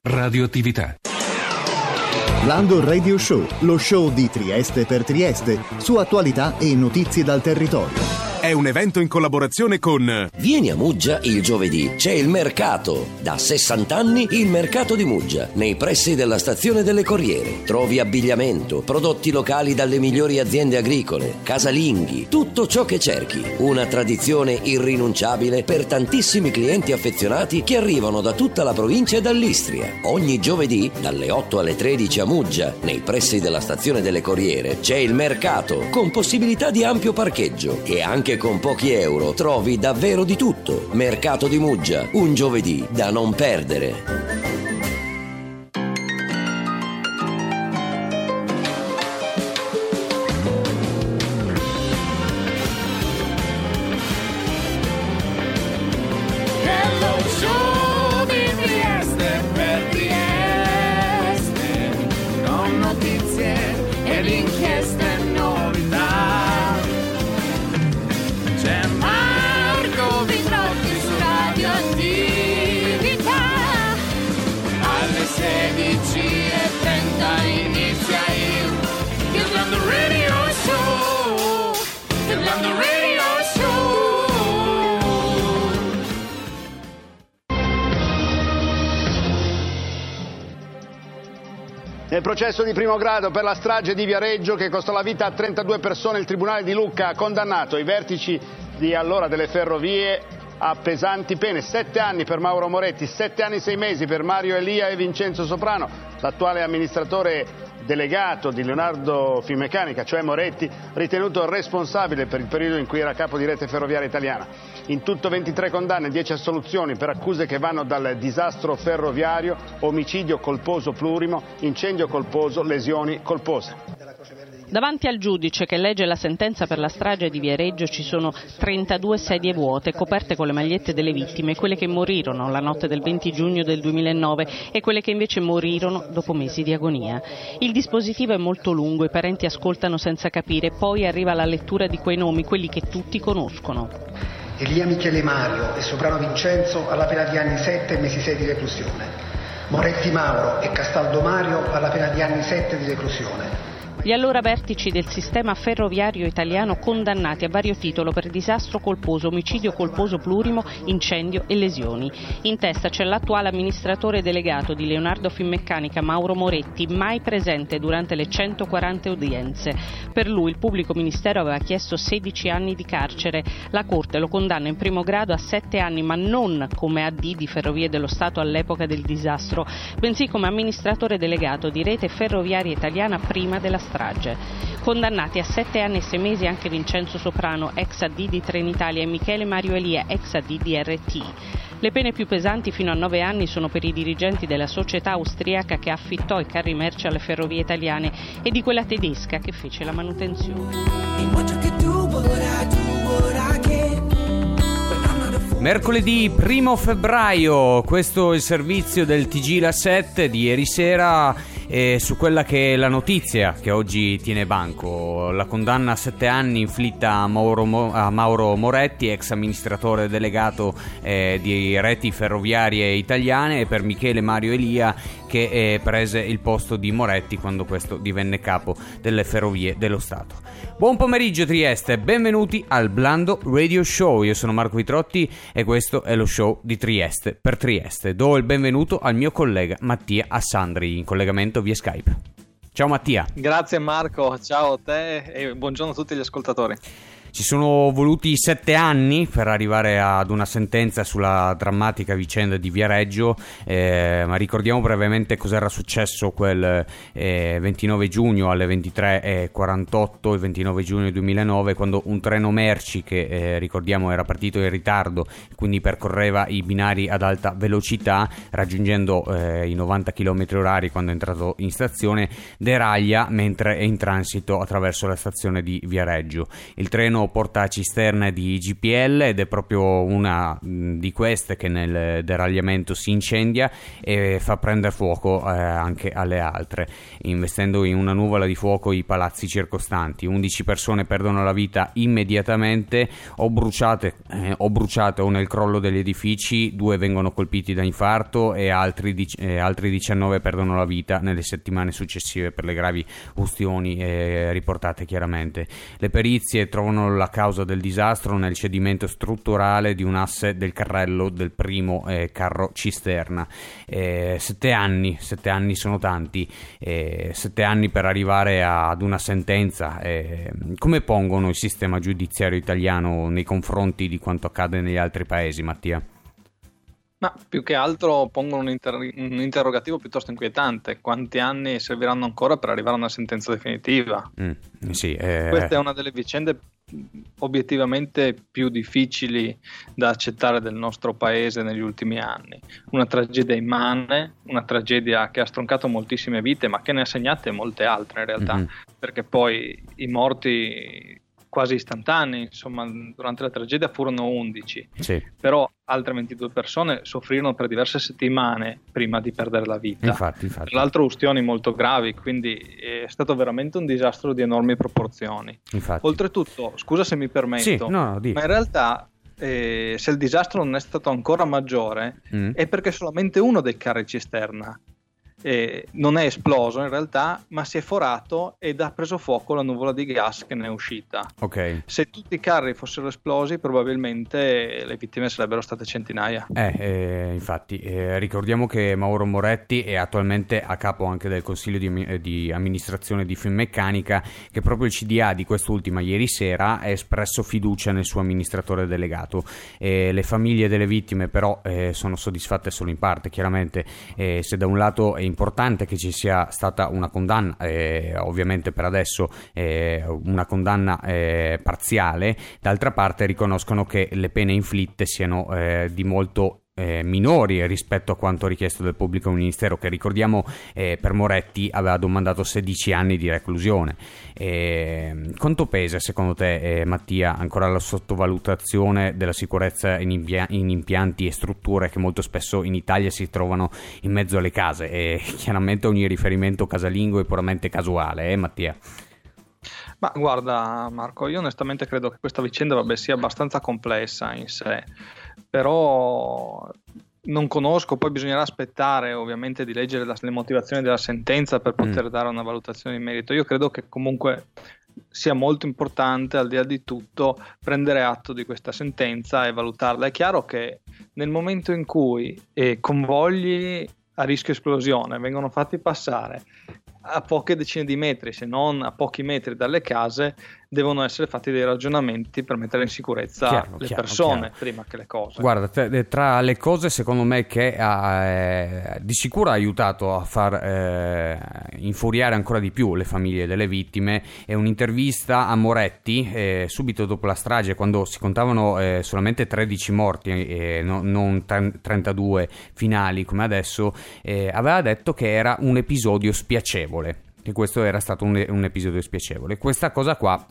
Radioattività. Lando Radio Show, lo show di Trieste per Trieste, su attualità e notizie dal territorio. È un evento in collaborazione con... Vieni a Muggia il giovedì, c'è il mercato. Da 60 anni il mercato di Muggia, nei pressi della stazione delle Corriere. Trovi abbigliamento, prodotti locali dalle migliori aziende agricole, casalinghi, tutto ciò che cerchi. Una tradizione irrinunciabile per tantissimi clienti affezionati che arrivano da tutta la provincia e dall'Istria. Ogni giovedì, dalle 8 alle 13 a Muggia, nei pressi della stazione delle Corriere, c'è il mercato, con possibilità di ampio parcheggio e anche con pochi euro trovi davvero di tutto. Mercato di Muggia, un giovedì da non perdere. Nel processo di primo grado per la strage di Viareggio che costò la vita a 32 persone, il Tribunale di Lucca ha condannato i vertici di allora delle ferrovie a pesanti pene. 7 anni per Mauro Moretti, 7 anni e 6 mesi per Mario Elia e Vincenzo Soprano. L'attuale amministratore delegato di Leonardo Finmeccanica, cioè Moretti, ritenuto responsabile per il periodo in cui era capo di Rete Ferroviaria Italiana. In tutto 23 condanne, 10 assoluzioni per accuse che vanno dal disastro ferroviario, omicidio colposo plurimo, incendio colposo, lesioni colpose. Davanti al giudice che legge la sentenza per la strage di Viareggio ci sono 32 sedie vuote coperte con le magliette delle vittime, quelle che morirono la notte del 20 giugno del 2009 e quelle che invece morirono dopo mesi di agonia. Il dispositivo è molto lungo, i parenti ascoltano senza capire, poi arriva la lettura di quei nomi, quelli che tutti conoscono. Elia Michele Mario e Soprano Vincenzo alla pena di anni 7 e mesi 6 di reclusione. Moretti Mauro e Castaldo Mario alla pena di anni 7 di reclusione. Gli allora vertici del sistema ferroviario italiano condannati a vario titolo per disastro colposo, omicidio colposo plurimo, incendio e lesioni. In testa c'è l'attuale amministratore delegato di Leonardo Finmeccanica, Mauro Moretti, mai presente durante le 140 udienze. Per lui il pubblico ministero aveva chiesto 16 anni di carcere. La Corte lo condanna in primo grado a 7 anni, ma non come AD di Ferrovie dello Stato all'epoca del disastro, bensì come amministratore delegato di Rete Ferroviaria Italiana prima della strage. Condannati a 7 anni e 6 mesi anche Vincenzo Soprano, ex AD di Trenitalia, e Michele Mario Elia, ex AD di RT. Le pene più pesanti fino a 9 anni sono per i dirigenti della società austriaca che affittò i carri merci alle ferrovie italiane e di quella tedesca che fece la manutenzione. Mercoledì 1 febbraio, questo è il servizio del TG La 7 di ieri sera su quella che è la notizia che oggi tiene banco, la condanna a 7 anni inflitta a Mauro Moretti, ex amministratore delegato di Reti Ferroviarie Italiane, e per Michele Mario Elia che prese il posto di Moretti quando questo divenne capo delle Ferrovie dello Stato. Buon pomeriggio Trieste, benvenuti al Blando Radio Show. Io sono Marco Vitrotti e questo è lo show di Trieste per Trieste. Do il benvenuto al mio collega Mattia Assandri in collegamento via Skype. Ciao Mattia. Grazie Marco, ciao a te e buongiorno a tutti gli ascoltatori. Ci sono voluti 7 anni per arrivare ad una sentenza sulla drammatica vicenda di Viareggio, ma ricordiamo brevemente cos'era successo quel 29 giugno alle 23:48, il 29 giugno 2009, quando un treno merci che ricordiamo era partito in ritardo, quindi percorreva i binari ad alta velocità, raggiungendo i 90 km/h quando è entrato in stazione, deraglia mentre è in transito attraverso la stazione di Viareggio. Il treno pieno portacisterne di GPL ed è proprio una di queste che nel deragliamento si incendia e fa prendere fuoco anche alle altre, investendo in una nuvola di fuoco i palazzi circostanti. 11 persone perdono la vita immediatamente o bruciate o nel crollo degli edifici, 2 vengono colpiti da infarto e altri 19 perdono la vita nelle settimane successive per le gravi ustioni riportate chiaramente. Le perizie trovano la causa del disastro nel cedimento strutturale di un asse del carrello del primo carro cisterna. 7 anni sono tanti, 7 anni per arrivare ad una sentenza. Come pongono il sistema giudiziario italiano nei confronti di quanto accade negli altri paesi, Mattia? Ma più che altro pongono un interrogativo piuttosto inquietante: quanti anni serviranno ancora per arrivare a una sentenza definitiva? Sì, questa è una delle vicende obiettivamente più difficili da accettare del nostro paese negli ultimi anni. Una tragedia immane, una tragedia che ha stroncato moltissime vite, ma che ne ha segnate molte altre in realtà, perché poi i morti quasi istantanei, insomma, durante la tragedia furono 11, sì. Però altre 22 persone soffrirono per diverse settimane prima di perdere la vita. Infatti. Tra l'altro ustioni molto gravi, quindi è stato veramente un disastro di enormi proporzioni. Infatti. Oltretutto, scusa se mi permetto, sì, no, ma in realtà se il disastro non è stato ancora maggiore è perché solamente uno dei carri cisterna non è esploso in realtà, ma si è forato ed ha preso fuoco la nuvola di gas che ne è uscita. Ok. Se tutti i carri fossero esplosi, probabilmente le vittime sarebbero state centinaia. Infatti, ricordiamo che Mauro Moretti è attualmente a capo anche del consiglio di amministrazione di Finmeccanica, che proprio il CDA di quest'ultima ieri sera ha espresso fiducia nel suo amministratore delegato. Le famiglie delle vittime però sono soddisfatte solo in parte, chiaramente. Se da un lato è importante che ci sia stata una condanna, ovviamente per adesso una condanna parziale, d'altra parte riconoscono che le pene inflitte siano di molto minori rispetto a quanto richiesto dal pubblico ministero, che ricordiamo per Moretti aveva domandato 16 anni di reclusione. Quanto pesa secondo te, Mattia, ancora la sottovalutazione della sicurezza in impianti e strutture che molto spesso in Italia si trovano in mezzo alle case? Chiaramente ogni riferimento casalingo è puramente casuale, Mattia? Ma guarda Marco, io onestamente credo che questa vicenda sia abbastanza complessa in sé, però non conosco, poi bisognerà aspettare ovviamente di leggere le motivazioni della sentenza per poter dare una valutazione in merito. Io credo che comunque sia molto importante, al di là di tutto, prendere atto di questa sentenza e valutarla. È chiaro che nel momento in cui convogli a rischio esplosione vengono fatti passare a poche decine di metri, se non a pochi metri dalle case, devono essere fatti dei ragionamenti per mettere in sicurezza le persone prima che le cose. Guarda, tra le cose secondo me che di sicuro ha aiutato a far infuriare ancora di più le famiglie delle vittime è un'intervista a Moretti subito dopo la strage, quando si contavano solamente 13 morti non 32 finali come adesso. Aveva detto che era un episodio spiacevole, che questo era stato un episodio spiacevole. Questa cosa qua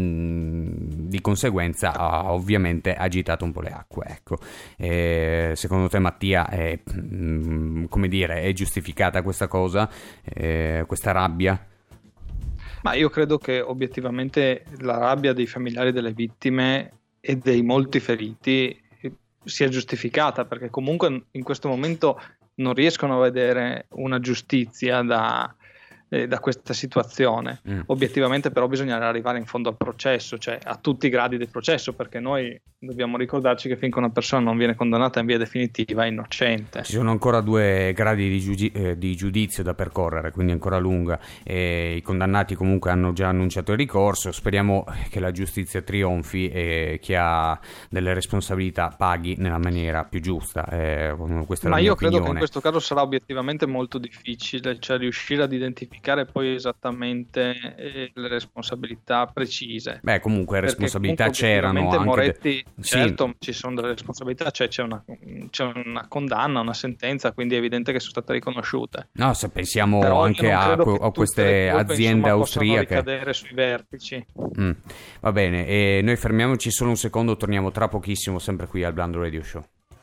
di conseguenza ha ovviamente agitato un po' le acque, ecco. Secondo te, Mattia, come dire, è giustificata questa cosa, questa rabbia? Ma io credo che obiettivamente la rabbia dei familiari delle vittime e dei molti feriti sia giustificata, perché comunque in questo momento non riescono a vedere una giustizia da questa situazione. Obiettivamente però bisognerà arrivare in fondo al processo, cioè a tutti i gradi del processo, perché noi dobbiamo ricordarci che finché una persona non viene condannata in via definitiva è innocente. Ci sono ancora 2 gradi di giudizio da percorrere, quindi ancora lunga. I condannati comunque hanno già annunciato il ricorso. Speriamo che la giustizia trionfi e chi ha delle responsabilità paghi nella maniera più giusta. Questa è la mia opinione. Credo che in questo caso sarà obiettivamente molto difficile, cioè riuscire ad identificare specificare poi esattamente le responsabilità precise. Beh, comunque responsabilità comunque, c'erano anche Moretti, sì. Certo, ci sono delle responsabilità, c'è una condanna, una sentenza, quindi è evidente che sono state riconosciute. No, se pensiamo Però anche a queste aziende austriache, ricadere sui vertici. Va bene, e noi fermiamoci solo un secondo, torniamo tra pochissimo sempre qui al Lando Radio Show.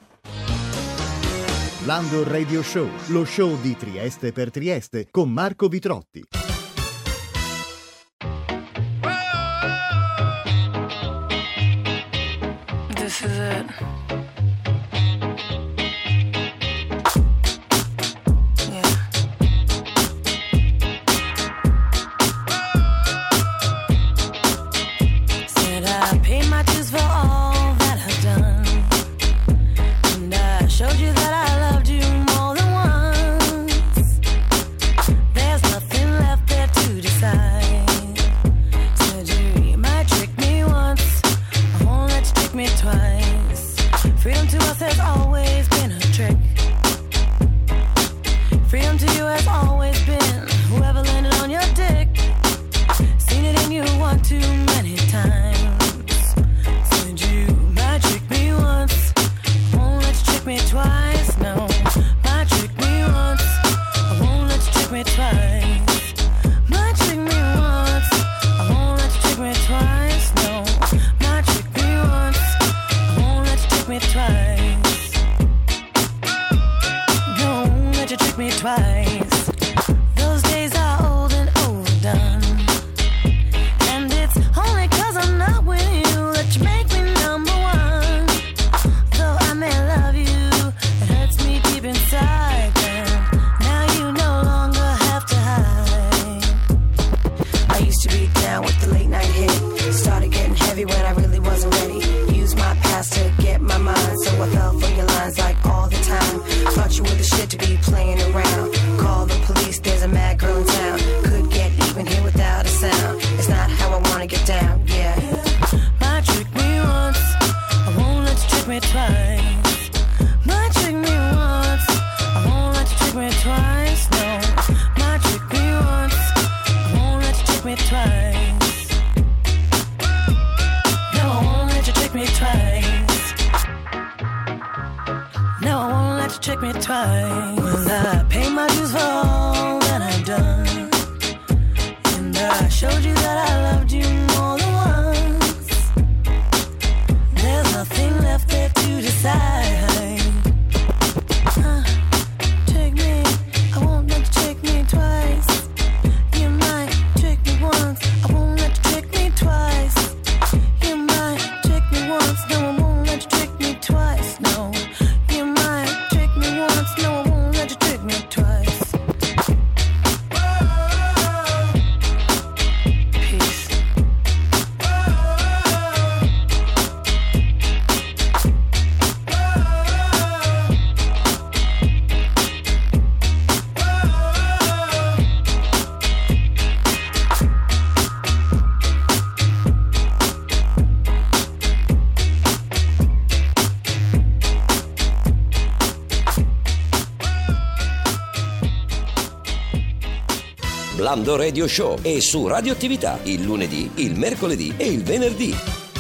Lando Radio Show, lo show di Trieste per Trieste con Marco Vitrotti. This is it. Said I paid my dues for all that I've done, and I showed you that I loved you more than once. There's nothing left there to decide. Said you might trick me once, I won't let you trick me twice. Freedom to us has always been a trick. Freedom to you has always been whoever landed on your dick. Seen it in you one too many times. Said you might trick me once, won't let you trick me twice. No, might trick me once, I won't let you trick me twice. Might trick me once, I won't let you trick me twice. No, might trick me once, I won't let you trick me twice. No, I won't let you trick me twice. Those days are old and overdone, and it's only 'cause I'm not with you that you make me number one. Though I may love you, it hurts me deep inside. Then now you no longer have to hide. I used to be down with the late night hit. Started getting heavy when I really wasn't ready. Used my past to get my mind, so I fell for your lines like all the time. Thought you were the shit to be playing around. Call the police, there's a mad girl in town. Could get even here without a sound. It's not how I wanna get down, yeah. Might trick me once, I won't let you trick me twice. Might trick me once, I won't let you trick me twice. No, might trick me once, I won't let you trick me twice. No, I won't let you trick me twice. No, I won't let you trick me twice. Well, I pay my dues for all that I've done, and I showed you that I loved you more than once. There's nothing left there to decide. Trick me, I won't let you trick me twice. You might trick me once, I won't let you trick me twice. You might trick me once, no, I won't let you trick me twice. No, you might trick me once, no, I won't let you trick me twice. Peace. Lando Radio Show è su Radioattività il lunedì, il mercoledì e il venerdì.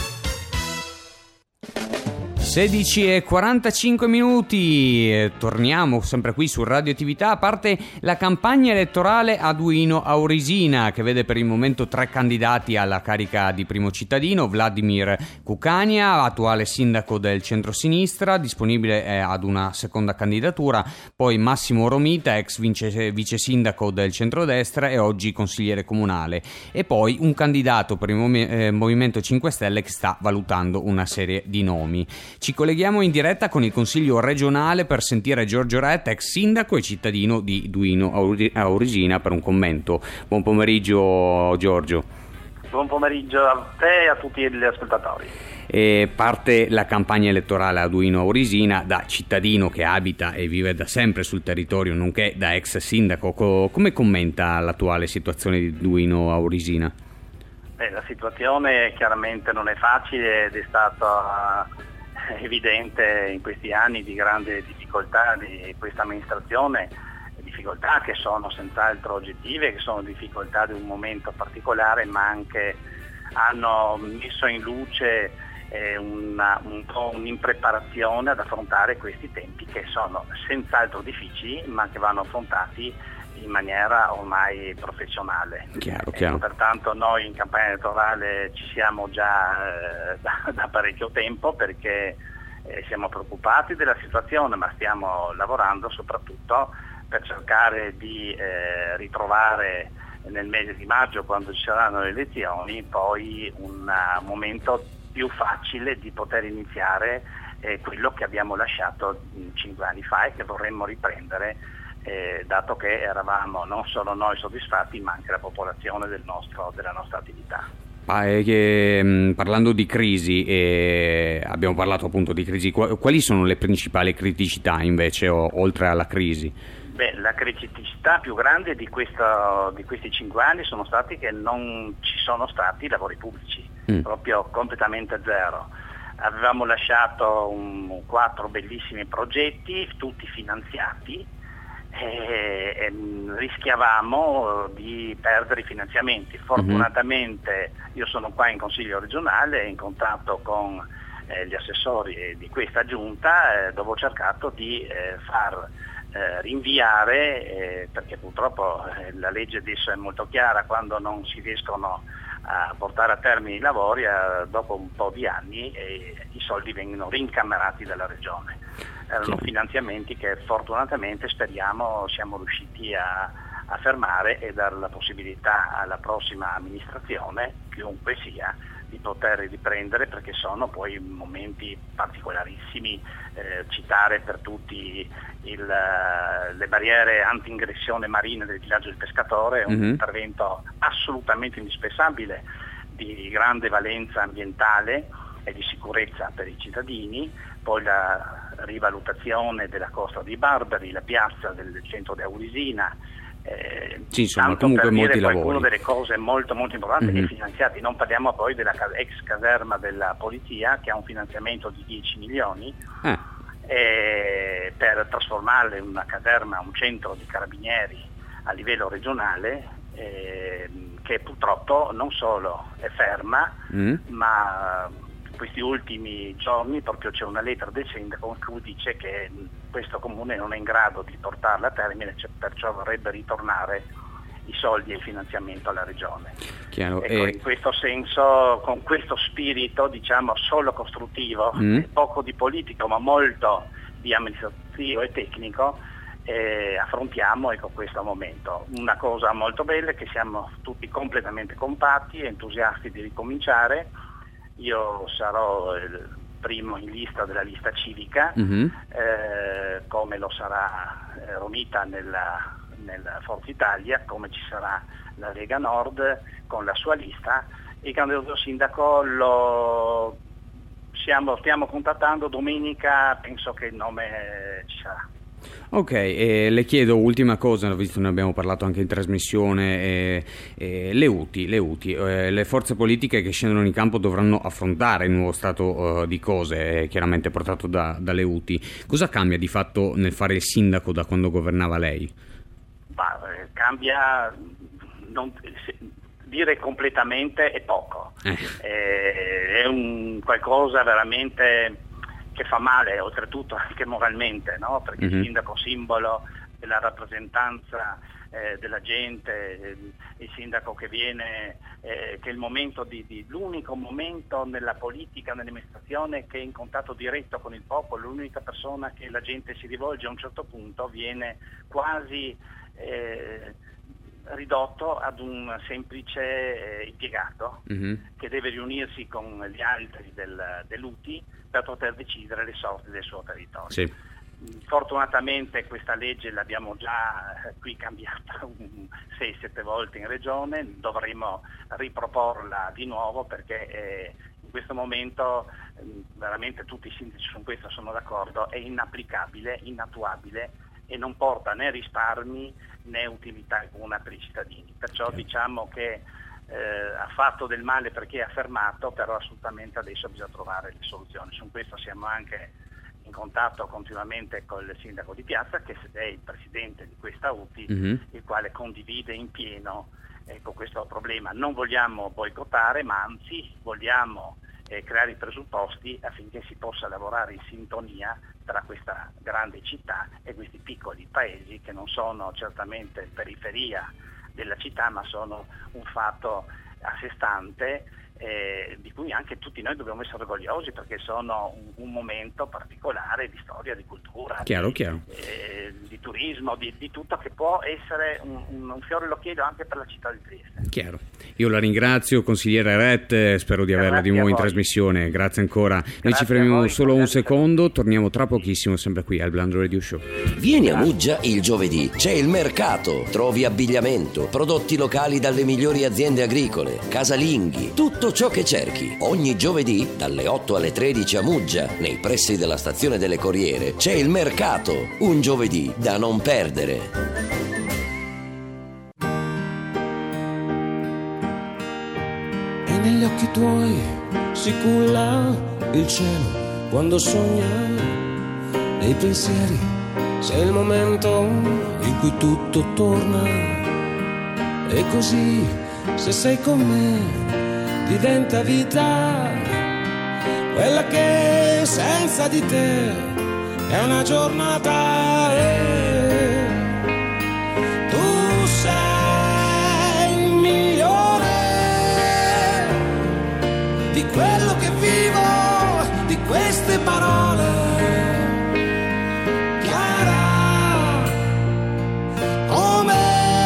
16:45, torniamo sempre qui su Radioattività. A parte la campagna elettorale a Duino Aurisina, che vede per il momento 3 candidati alla carica di primo cittadino: Vladimir Cucania, attuale sindaco del centrosinistra, disponibile ad una seconda candidatura, poi Massimo Romita, ex vice sindaco del centrodestra e oggi consigliere comunale, e poi un candidato per il Movimento 5 Stelle che sta valutando una serie di nomi. Ci colleghiamo in diretta con il Consiglio regionale per sentire Giorgio Retta, ex sindaco e cittadino di Duino Aurisina, per un commento. Buon pomeriggio Giorgio. Buon pomeriggio a te e a tutti gli ascoltatori. Parte la campagna elettorale a Duino Aurisina. Da cittadino che abita e vive da sempre sul territorio, nonché da ex sindaco, come commenta l'attuale situazione di Duino Aurisina? La situazione chiaramente non è facile ed è stata evidente in questi anni di grande difficoltà di questa amministrazione di difficoltà che sono senz'altro oggettive, che sono difficoltà di un momento particolare, ma anche hanno messo in luce un po' un'impreparazione ad affrontare questi tempi che sono senz'altro difficili, ma che vanno affrontati in maniera ormai professionale. Chiaro. Pertanto noi in campagna elettorale ci siamo già da parecchio tempo, perché siamo preoccupati della situazione, ma stiamo lavorando soprattutto per cercare di ritrovare nel mese di maggio, quando ci saranno le elezioni, poi un momento più facile di poter iniziare quello che abbiamo lasciato 5 anni fa e che vorremmo riprendere, dato che eravamo non solo noi soddisfatti, ma anche la popolazione della nostra attività. Parlando di crisi, abbiamo parlato appunto di crisi, quali sono le principali criticità invece oltre alla crisi? La criticità più grande di questi 5 anni sono stati che non ci sono stati lavori pubblici, proprio completamente zero. Avevamo lasciato 4 bellissimi progetti, tutti finanziati, e rischiavamo di perdere i finanziamenti. Fortunatamente io sono qua in Consiglio regionale, in contatto con gli assessori di questa giunta, dove ho cercato di far rinviare, perché purtroppo la legge adesso è molto chiara: quando non si riescono a portare a termine i lavori, dopo un po' di anni i soldi vengono rincamerati dalla regione. Erano finanziamenti che fortunatamente siamo riusciti a fermare e dare la possibilità alla prossima amministrazione, chiunque sia, di poter riprendere, perché sono poi momenti particolarissimi. Citare per tutti le barriere anti-ingressione marine del villaggio del Pescatore è un intervento assolutamente indispensabile, di grande valenza ambientale e di sicurezza per i cittadini. Poi la rivalutazione della Costa dei Barbari, la piazza del centro di Aulisina, insomma, tanto comunque per dire molti qualcuno lavori, delle cose molto molto importanti e finanziati. Non parliamo poi della ex caserma della polizia, che ha un finanziamento di 10 milioni per trasformarla in una caserma, un centro di carabinieri a livello regionale, che purtroppo non solo è ferma, ma questi ultimi giorni proprio c'è una lettera del sindaco in cui dice che questo comune non è in grado di portarla a termine, perciò vorrebbe ritornare i soldi e il finanziamento alla regione. In questo senso, con questo spirito diciamo solo costruttivo, poco di politico ma molto di amministrativo e tecnico, affrontiamo questo momento. Una cosa molto bella è che siamo tutti completamente compatti e entusiasti di ricominciare. Io sarò il primo in lista della lista civica, come lo sarà Romita nella Forza Italia, come ci sarà la Lega Nord con la sua lista. Il candidato sindaco stiamo contattando, domenica penso che il nome ci sarà. Ok, le chiedo ultima cosa, visto che ne abbiamo parlato anche in trasmissione, le UTI, le forze politiche che scendono in campo dovranno affrontare il nuovo stato di cose, chiaramente portato dalle UTI. Cosa cambia di fatto nel fare il sindaco da quando governava lei? Cambia, dire completamente è poco, è un qualcosa veramente che fa male, oltretutto anche moralmente, no? Perché il sindaco simbolo della rappresentanza della gente, il sindaco che viene, che è il momento l'unico momento nella politica, nell'amministrazione che è in contatto diretto con il popolo, l'unica persona che la gente si rivolge. A un certo punto viene quasi ridotto ad un semplice impiegato che deve riunirsi con gli altri dell'UTI per poter decidere le sorti del suo territorio. Sì. Fortunatamente questa legge l'abbiamo già qui cambiata 6-7 volte in regione, dovremo riproporla di nuovo, perché in questo momento veramente tutti i sindaci su questo sono d'accordo, è inapplicabile, inattuabile e non porta né risparmi né utilità alcuna per i cittadini. Perciò diciamo che ha fatto del male perché ha fermato, però assolutamente adesso bisogna trovare le soluzioni. Su questo siamo anche in contatto continuamente con il sindaco di Piazza, che è il presidente di questa UTI, il quale condivide in pieno questo problema. Non vogliamo boicottare, ma anzi vogliamo creare i presupposti affinché si possa lavorare in sintonia tra questa grande città e questi piccoli paesi che non sono certamente periferia della città, ma sono un fatto a sé stante, di cui anche tutti noi dobbiamo essere orgogliosi, perché sono un momento particolare di storia, di cultura, chiaro. Di turismo, di tutto, che può essere un fiore all'occhiello anche per la città di Trieste. Chiaro. Io la ringrazio, consigliere Ret, spero di averla di nuovo in trasmissione. Grazie ancora. Noi ci fermiamo solo un secondo, torniamo tra pochissimo sempre qui al Bland Radio Show. Vieni a Muggia il giovedì, c'è il mercato, trovi abbigliamento, prodotti locali dalle migliori aziende agricole, casalinghi, tutto ciò che cerchi. Ogni giovedì dalle 8 alle 13 a Muggia, nei pressi della stazione delle Corriere, c'è il mercato, un giovedì da non perdere. E negli occhi tuoi si culla il cielo quando sogna, nei pensieri sei il momento in cui tutto torna. E così, se sei con me, diventa vita, quella che senza di te è una giornata. Tu sei il migliore di quello che vivo, di queste parole. Chiara come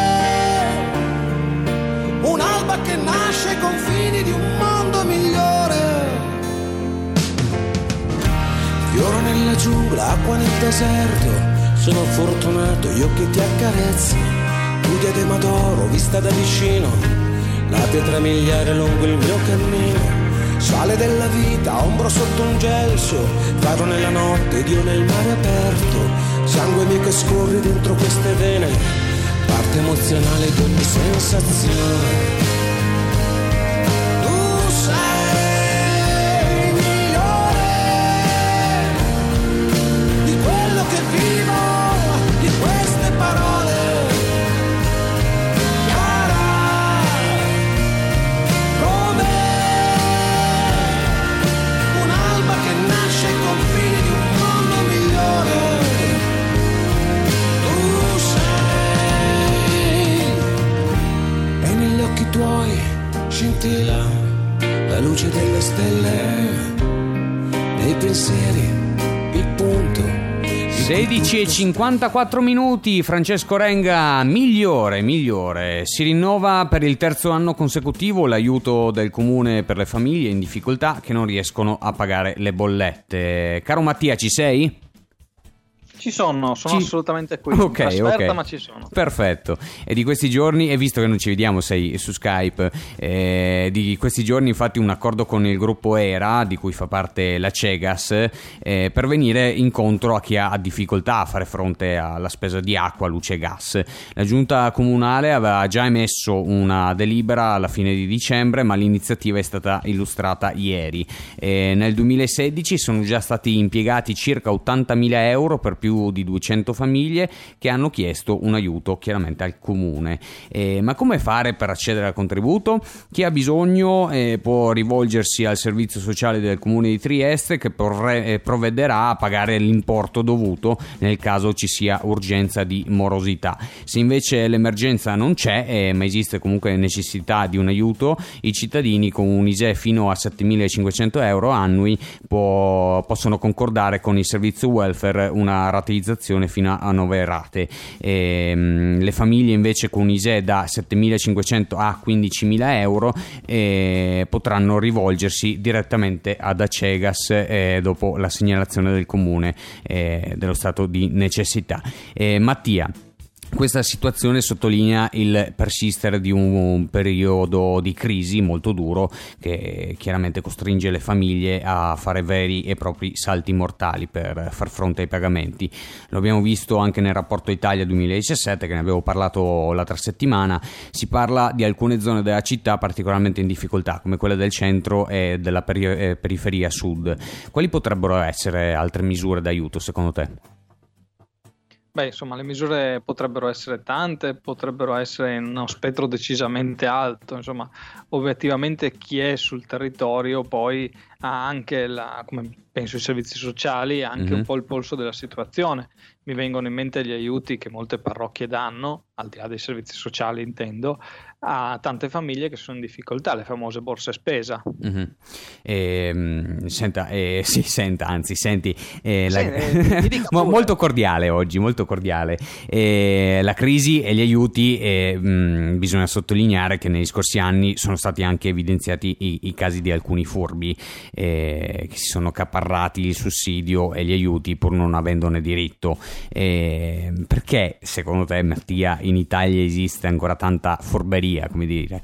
un'alba che nasce ai confini di un mondo migliore. Fiore nella giungla, acqua nel deserto, sono fortunato io che ti accarezzo. Tu diadema d'oro vista da vicino, la pietra miliare lungo il mio cammino. Sale della vita, ombro sotto un gelso, faro nella notte, Dio nel mare aperto. Sangue mio che scorre dentro queste vene, parte emozionale di ogni sensazione. Scintilla la luce delle stelle, nei pensieri il punto. 16:54 minuti. Francesco Renga, migliore. Si rinnova per il terzo anno consecutivo l'aiuto del comune per le famiglie in difficoltà che non riescono a pagare le bollette. Caro Mattia, ci sei? Ci sono assolutamente qui. Ok. Ma ci sono. Perfetto. E di questi giorni, e visto che non ci vediamo, sei su Skype, di questi giorni infatti un accordo con il gruppo ERA, di cui fa parte la Cegas, per venire incontro a chi ha difficoltà a fare fronte alla spesa di acqua, luce e gas. La giunta comunale aveva già emesso una delibera alla fine di dicembre, ma l'iniziativa è stata illustrata ieri. Nel 2016 sono già stati impiegati circa 80.000 euro per più di 200 famiglie che hanno chiesto un aiuto chiaramente al comune. Ma come fare per accedere al contributo? Chi ha bisogno può rivolgersi al servizio sociale del comune di Trieste, che provvederà a pagare l'importo dovuto nel caso ci sia urgenza di morosità. Se invece l'emergenza non c'è, ma esiste comunque necessità di un aiuto, i cittadini con un ISEE fino a 7.500 euro annui possono concordare con il servizio welfare una rateizzazione fino a 9 rate. Le famiglie invece con ISEE da 7.500 a 15.000 euro potranno rivolgersi direttamente ad Acegas dopo la segnalazione del comune dello stato di necessità. Mattia, questa situazione sottolinea il persistere di un periodo di crisi molto duro che chiaramente costringe le famiglie a fare veri e propri salti mortali per far fronte ai pagamenti. Lo abbiamo visto anche nel rapporto Italia 2017, che ne avevo parlato l'altra settimana. Si parla di alcune zone della città particolarmente in difficoltà, come quelle del centro e della periferia sud. Quali potrebbero essere altre misure d'aiuto secondo te? Beh, insomma, le misure potrebbero essere tante, potrebbero essere in uno spettro decisamente alto. Insomma, obiettivamente chi è sul territorio poi ha anche, come penso i servizi sociali, anche un po' il polso della situazione. Mi vengono in mente gli aiuti che molte parrocchie danno, al di là dei servizi sociali intendo, a tante famiglie che sono in difficoltà, le famose borse spesa. Molto cordiale oggi, molto cordiale. La crisi e gli aiuti, bisogna sottolineare che negli scorsi anni sono stati anche evidenziati i casi di alcuni furbi che si sono accaparrati il sussidio e gli aiuti pur non avendone diritto. Perché secondo te, Mattia, in Italia esiste ancora tanta furberia, come dire?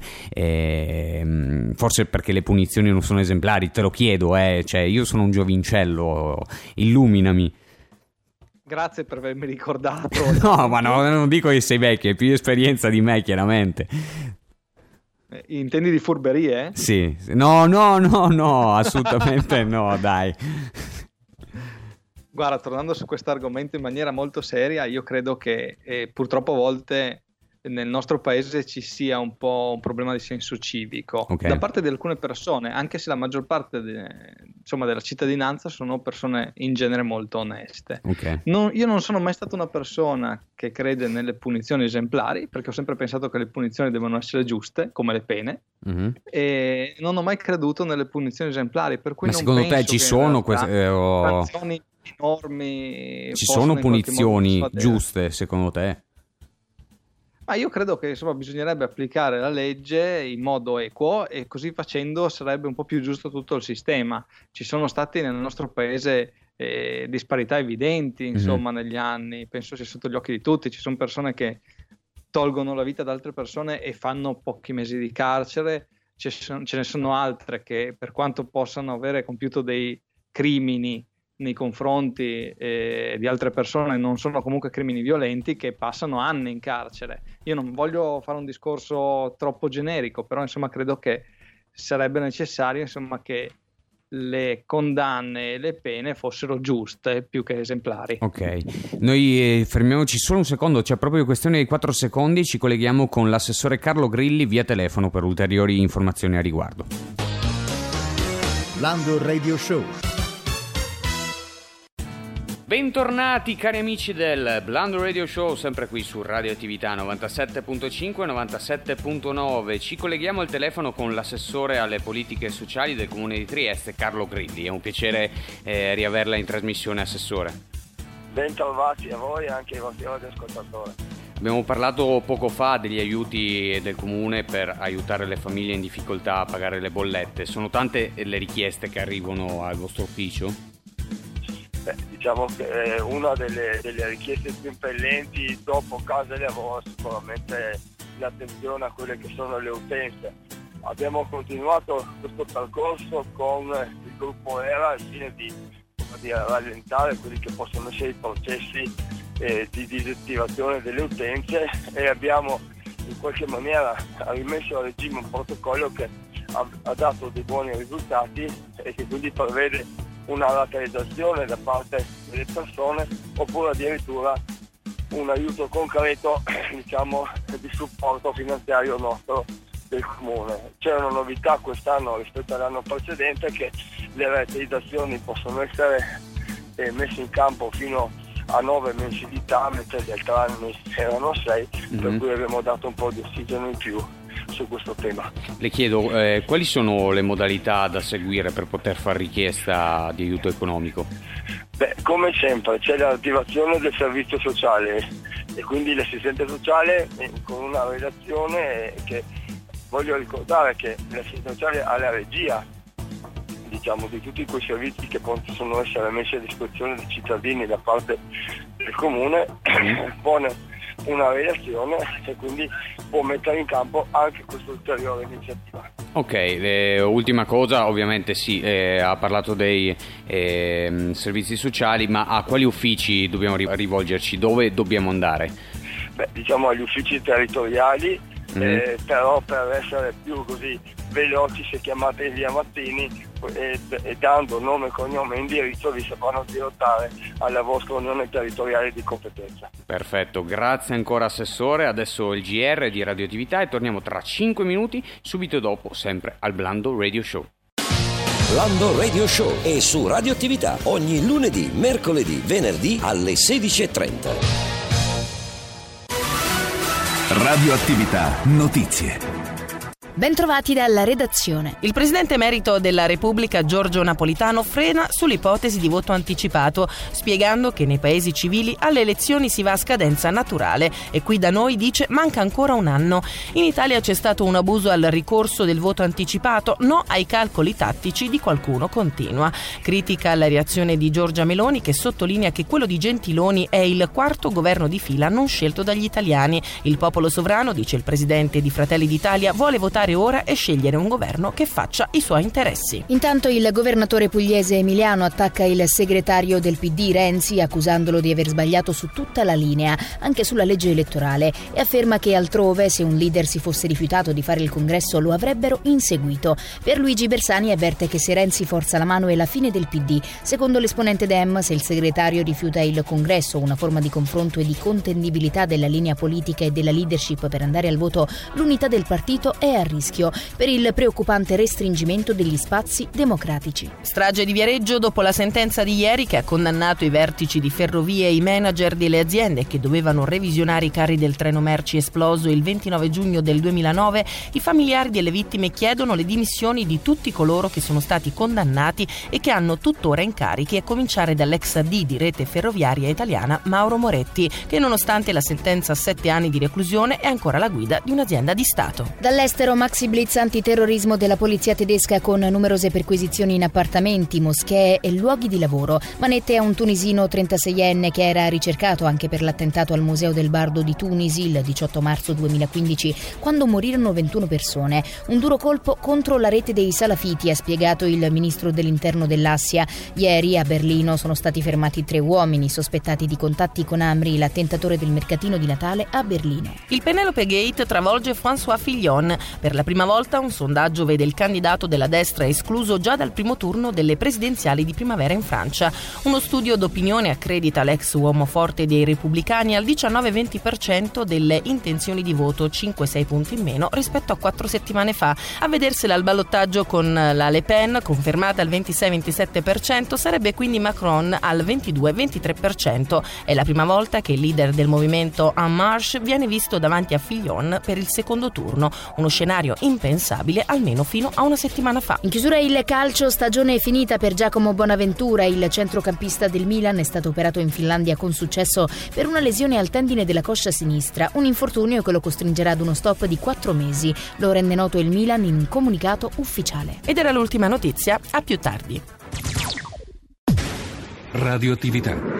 Forse perché le punizioni non sono esemplari, te lo chiedo, cioè io sono un giovincello, illuminami. Grazie per avermi ricordato. No, ma non dico che sei vecchio, hai più esperienza di me chiaramente. Intendi di furberie? Sì. No, assolutamente no, dai. Guarda, tornando su questo argomento in maniera molto seria, io credo che purtroppo a volte nel nostro paese ci sia un po' un problema di senso civico da parte di alcune persone, anche se la maggior parte della cittadinanza sono persone in genere molto oneste. Io non sono mai stata una persona che crede nelle punizioni esemplari, perché ho sempre pensato che le punizioni devono essere giuste, come le pene, e non ho mai creduto nelle punizioni esemplari, per cui ma secondo te ci sono sanzioni enormi? Ci sono punizioni giuste secondo te? Ma io credo che bisognerebbe applicare la legge in modo equo, e così facendo sarebbe un po' più giusto tutto il sistema. Ci sono stati nel nostro paese disparità evidenti negli anni, penso sia sotto gli occhi di tutti. Ci sono persone che tolgono la vita ad altre persone e fanno pochi mesi di carcere, ce ne sono altre che, per quanto possano avere compiuto dei crimini nei confronti di altre persone, non sono comunque crimini violenti, che passano anni in carcere. Io non voglio fare un discorso troppo generico, però credo che sarebbe necessario che le condanne e le pene fossero giuste più che esemplari. Noi fermiamoci solo un secondo, c'è proprio questione di 4 secondi, ci colleghiamo con l'assessore Carlo Grilli via telefono per ulteriori informazioni a riguardo. Lando Radio Show. Bentornati cari amici del Blando Radio Show, sempre qui su Radioattività 97.5 e 97.9. Ci colleghiamo al telefono con l'assessore alle politiche sociali del Comune di Trieste, Carlo Grilli. È un piacere riaverla in trasmissione, assessore. Bentrovati a voi e anche ai vostri radioascoltatori. Abbiamo parlato poco fa degli aiuti del Comune per aiutare le famiglie in difficoltà a pagare le bollette. Sono tante le richieste che arrivano al vostro ufficio? Diciamo che una delle richieste più impellenti dopo casa e lavoro sicuramente l'attenzione a quelle che sono le utenze. Abbiamo continuato questo percorso con il gruppo ERA al fine di rallentare quelli che possono essere i processi di disattivazione delle utenze, e abbiamo in qualche maniera rimesso a regime un protocollo che ha dato dei buoni risultati e che quindi prevede una rateizzazione da parte delle persone, oppure addirittura un aiuto concreto di supporto finanziario nostro del Comune. C'è una novità quest'anno rispetto all'anno precedente, che le rateizzazioni possono essere messe in campo fino a 9 mensilità, mentre gli altri anni erano 6, per cui abbiamo dato un po' di ossigeno in più su questo tema. Le chiedo quali sono le modalità da seguire per poter fare richiesta di aiuto economico? Come sempre c'è l'attivazione del servizio sociale, e quindi l'assistente sociale con una relazione che voglio ricordare che l'assistente sociale ha la regia di tutti quei servizi che possono essere messi a disposizione dei cittadini da parte del Comune, pone una reazione e quindi può mettere in campo anche questa ulteriore iniziativa. Ok, ultima cosa, ovviamente sì, ha parlato dei servizi sociali, ma a quali uffici dobbiamo rivolgerci? Dove dobbiamo andare? Beh, diciamo agli uffici territoriali, però per essere più così veloci, se chiamate in via Mazzini e dando nome, cognome e indirizzo vi sapranno dirottare alla vostra unione territoriale di competenza. Perfetto, grazie ancora Assessore. Adesso il GR di Radioattività e torniamo tra 5 minuti, subito dopo, sempre al Blando Radio Show. Blando Radio Show è su Radioattività ogni lunedì, mercoledì, venerdì alle 16:30. Radioattività Notizie. Bentrovati dalla redazione. Il presidente emerito della Repubblica Giorgio Napolitano frena sull'ipotesi di voto anticipato, spiegando che nei paesi civili alle elezioni si va a scadenza naturale e qui da noi, dice, manca ancora un anno. In Italia c'è stato un abuso al ricorso del voto anticipato, no ai calcoli tattici di qualcuno, continua. Critica la reazione di Giorgia Meloni, che sottolinea che quello di Gentiloni è il quarto governo di fila non scelto dagli italiani. Il popolo sovrano, dice il presidente di Fratelli d'Italia, vuole votare ora e scegliere un governo che faccia i suoi interessi. Intanto il governatore pugliese Emiliano attacca il segretario del PD Renzi, accusandolo di aver sbagliato su tutta la linea, anche sulla legge elettorale, e afferma che altrove, se un leader si fosse rifiutato di fare il congresso, lo avrebbero inseguito. Pierluigi Bersani avverte che se Renzi forza la mano è la fine del PD. Secondo l'esponente Dem, se il segretario rifiuta il congresso, una forma di confronto e di contendibilità della linea politica e della leadership per andare al voto, l'unità del partito è a rischio per il preoccupante restringimento degli spazi democratici. Strage di Viareggio dopo la sentenza di ieri che ha condannato i vertici di Ferrovie e i manager delle aziende che dovevano revisionare i carri del treno merci esploso il 29 giugno del 2009, i familiari delle vittime chiedono le dimissioni di tutti coloro che sono stati condannati e che hanno tuttora incarichi, a cominciare dall'ex AD di Rete Ferroviaria Italiana Mauro Moretti, che nonostante la sentenza a 7 anni di reclusione è ancora alla guida di un'azienda di Stato. Dall'estero maxi blitz antiterrorismo della polizia tedesca con numerose perquisizioni in appartamenti, moschee e luoghi di lavoro. Manette a un tunisino 36enne che era ricercato anche per l'attentato al Museo del Bardo di Tunisi il 18 marzo 2015, quando morirono 21 persone. Un duro colpo contro la rete dei salafiti, ha spiegato il ministro dell'interno dell'Assia. Ieri a Berlino sono stati fermati 3 uomini sospettati di contatti con Amri, l'attentatore del mercatino di Natale a Berlino. Il Penelope Gate travolge François Fillon. Per la prima volta un sondaggio vede il candidato della destra escluso già dal primo turno delle presidenziali di primavera in Francia. Uno studio d'opinione accredita l'ex uomo forte dei repubblicani al 19-20% delle intenzioni di voto, 5-6 punti in meno rispetto a 4 settimane fa. A vedersela al ballottaggio con la Le Pen, confermata al 26-27%, sarebbe quindi Macron al 22-23%. È la prima volta che il leader del movimento En Marche viene visto davanti a Fillon per il secondo turno, uno scenario impensabile almeno fino a una settimana fa. In chiusura il calcio, stagione finita per Giacomo Bonaventura. Il centrocampista del Milan è stato operato in Finlandia con successo per una lesione al tendine della coscia sinistra, un infortunio che lo costringerà ad uno stop di 4 mesi. Lo rende noto il Milan in un comunicato ufficiale. Ed era l'ultima notizia, a più tardi. Radioattività.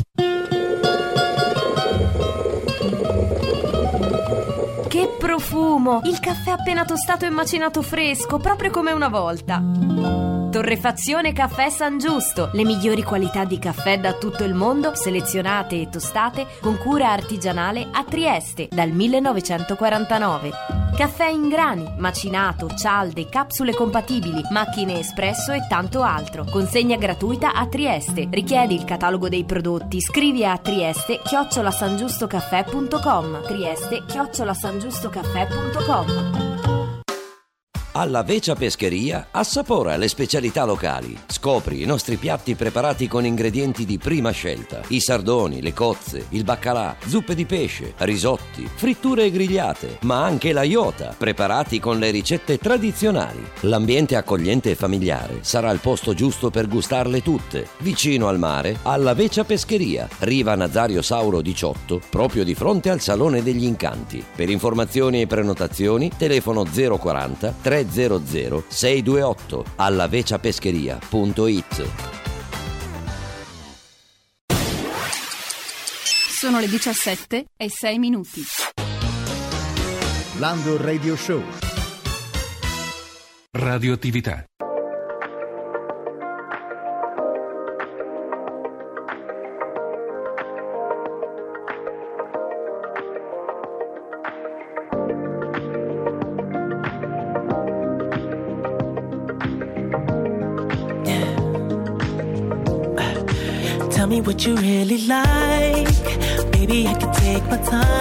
Che profumo! Il caffè appena tostato e macinato fresco, proprio come una volta. Torrefazione Caffè San Giusto, le migliori qualità di caffè da tutto il mondo, selezionate e tostate con cura artigianale a Trieste dal 1949. Caffè in grani, macinato, cialde, capsule compatibili, macchine espresso e tanto altro. Consegna gratuita a Trieste. Richiedi il catalogo dei prodotti, scrivi a trieste@sangiustocaffè.com. trieste@sangiustocaffè.com. Alla Vecia Pescheria assapora le specialità locali. Scopri i nostri piatti preparati con ingredienti di prima scelta. I sardoni, le cozze, il baccalà, zuppe di pesce, risotti, fritture e grigliate, ma anche la iota, preparati con le ricette tradizionali. L'ambiente accogliente e familiare sarà il posto giusto per gustarle tutte. Vicino al mare, alla Vecia Pescheria, Riva Nazario Sauro 18, proprio di fronte al Salone degli Incanti. Per informazioni e prenotazioni, telefono 040 300 628 allaveciapescheria.it. Sono le 17:06. Lando Radio Show. Radioattività. Tell me what you really like. Baby, I can take my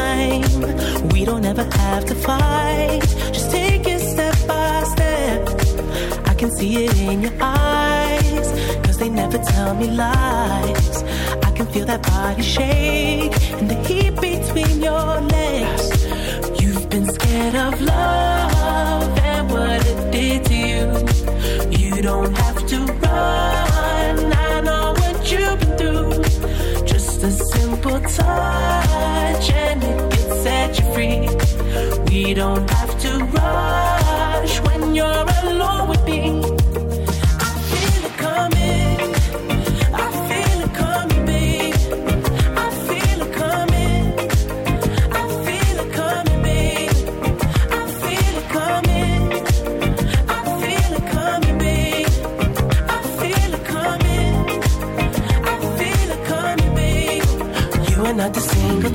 time. We don't ever have to fight. Just take it step by step. I can see it in your eyes, 'cause they never tell me lies. I can feel that body shake and the heat between your legs. You've been scared of love and what it did to you. You don't have to run, I know what you've been through. Just a simple touch and it can set you free. We don't have to rush when you're alone with me. I feel it coming, I feel it coming, babe. I feel it coming, I feel it coming, babe. I feel it coming, I feel it coming, babe. I feel it coming, I feel it coming, babe. You are not the single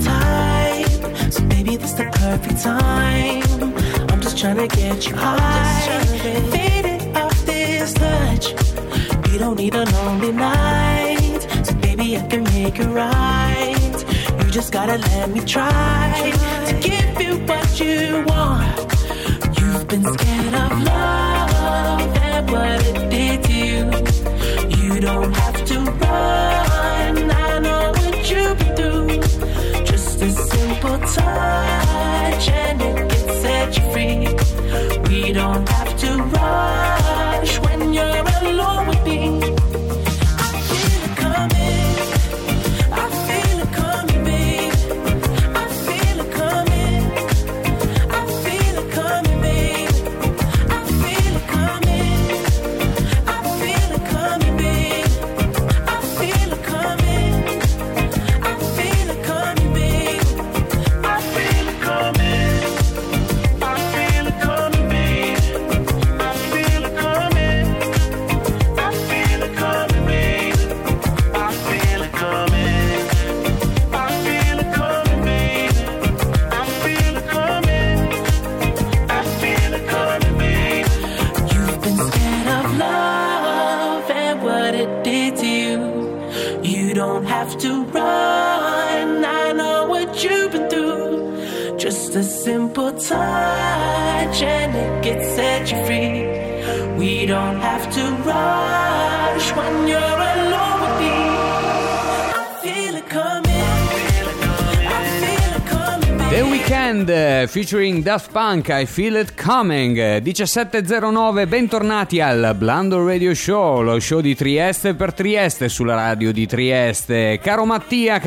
type, so baby, this the perfect time. I'm just trying to get you high, faded off this touch. We don't need a lonely night, so baby, I can make it right. You just gotta let me try to give you what you want. You've been scared of love and what it did to you. You don't have to run, I know what you've been through. Just a simple touch and it can set you free. We don't have to rush when you're alone with me. I feel it coming, I feel it coming, babe. I feel it coming, I feel it coming, babe. I feel it coming, I feel it coming, babe. I feel it coming, I feel it coming, babe. I feel it coming, I feel it coming, babe. I feel it coming, I feel it coming, babe. I feel it coming, I feel it coming, babe. I feel it coming, I feel it coming, babe. You've been scared of love and what it did to you. You don't have to run, I know what you've been through. Just a simple touch and it can set you free. We don't have to rush when you're alone with me. I feel it coming, I feel it coming, baby. The Weeknd featuring Daft Punk, I Feel It Coming. 17.09, bentornati al Blando Radio Show, lo show di Trieste per Trieste sulla radio di Trieste. Caro Mattia,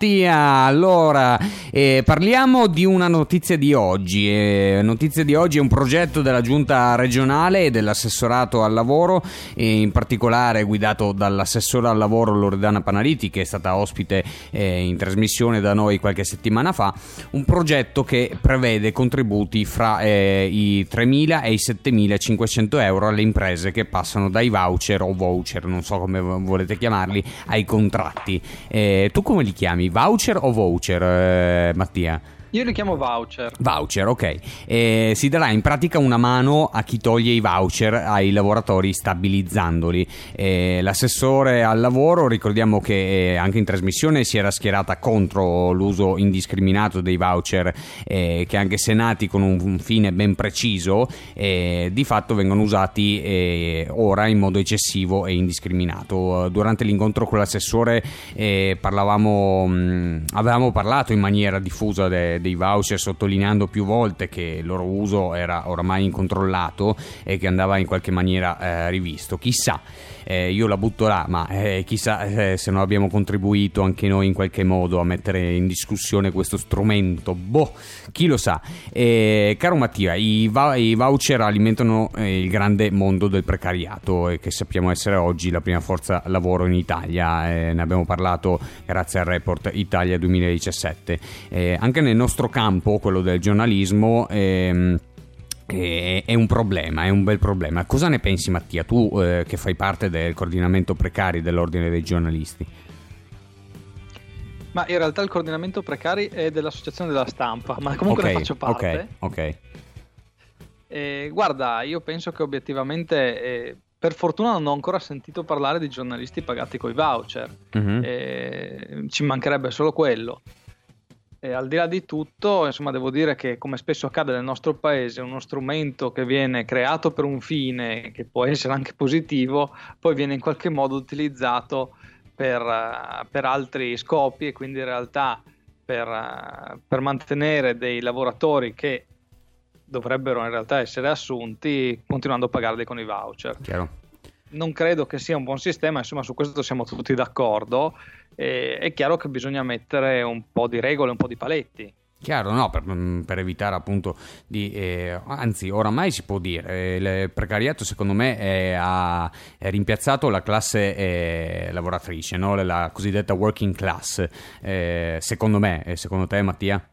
allora parliamo di una notizia di oggi. Notizia di oggi è un progetto della giunta regionale e dell'assessorato al lavoro, e in particolare guidato dall'assessore al lavoro Loredana Panariti, che è stata ospite in trasmissione da noi qualche settimana fa. Un progetto che prevede contributi fra i 3.000 e i 7.500 euro alle imprese che passano dai voucher o voucher, non so come volete chiamarli, ai contratti. Tu come li chiami? Voucher o voucher, Mattia? Io li chiamo voucher. Voucher, ok. Si darà in pratica una mano a chi toglie i voucher ai lavoratori, stabilizzandoli. L'assessore al lavoro, ricordiamo che anche in trasmissione si era schierata contro l'uso indiscriminato dei voucher, che anche se nati con un fine ben preciso, di fatto vengono usati ora in modo eccessivo e indiscriminato. Durante l'incontro con l'assessore avevamo parlato in maniera diffusa dei voucher, sottolineando più volte che il loro uso era oramai incontrollato e che andava in qualche maniera rivisto. Chissà, io la butto là, ma chissà se non abbiamo contribuito anche noi in qualche modo a mettere in discussione questo strumento. Chi lo sa. Caro Mattia, i voucher alimentano il grande mondo del precariato, che sappiamo essere oggi la prima forza lavoro in Italia. Ne abbiamo parlato grazie al report Italia 2017. Anche nel nostro campo, quello del giornalismo, è un problema, è un bel problema. Cosa ne pensi, Mattia, tu che fai parte del coordinamento precari dell'Ordine dei giornalisti? Ma in realtà il coordinamento precari è dell'Associazione della Stampa, ma comunque ne faccio parte. Ok. Guarda, io penso che obiettivamente, per fortuna non ho ancora sentito parlare di giornalisti pagati coi voucher. Ci mancherebbe solo quello. Al di là di tutto, insomma, devo dire che, come spesso accade nel nostro paese, uno strumento che viene creato per un fine, che può essere anche positivo, poi viene in qualche modo utilizzato per altri scopi, e quindi in realtà per mantenere dei lavoratori che dovrebbero in realtà essere assunti, continuando a pagarli con i voucher. Chiaro. Non credo che sia un buon sistema, insomma, su questo siamo tutti d'accordo. È chiaro che bisogna mettere un po' di regole, un po' di paletti. Chiaro, no, per evitare appunto anzi, oramai si può dire, il precariato secondo me ha rimpiazzato la classe lavoratrice, no? La cosiddetta working class, secondo me. Secondo te, Mattia?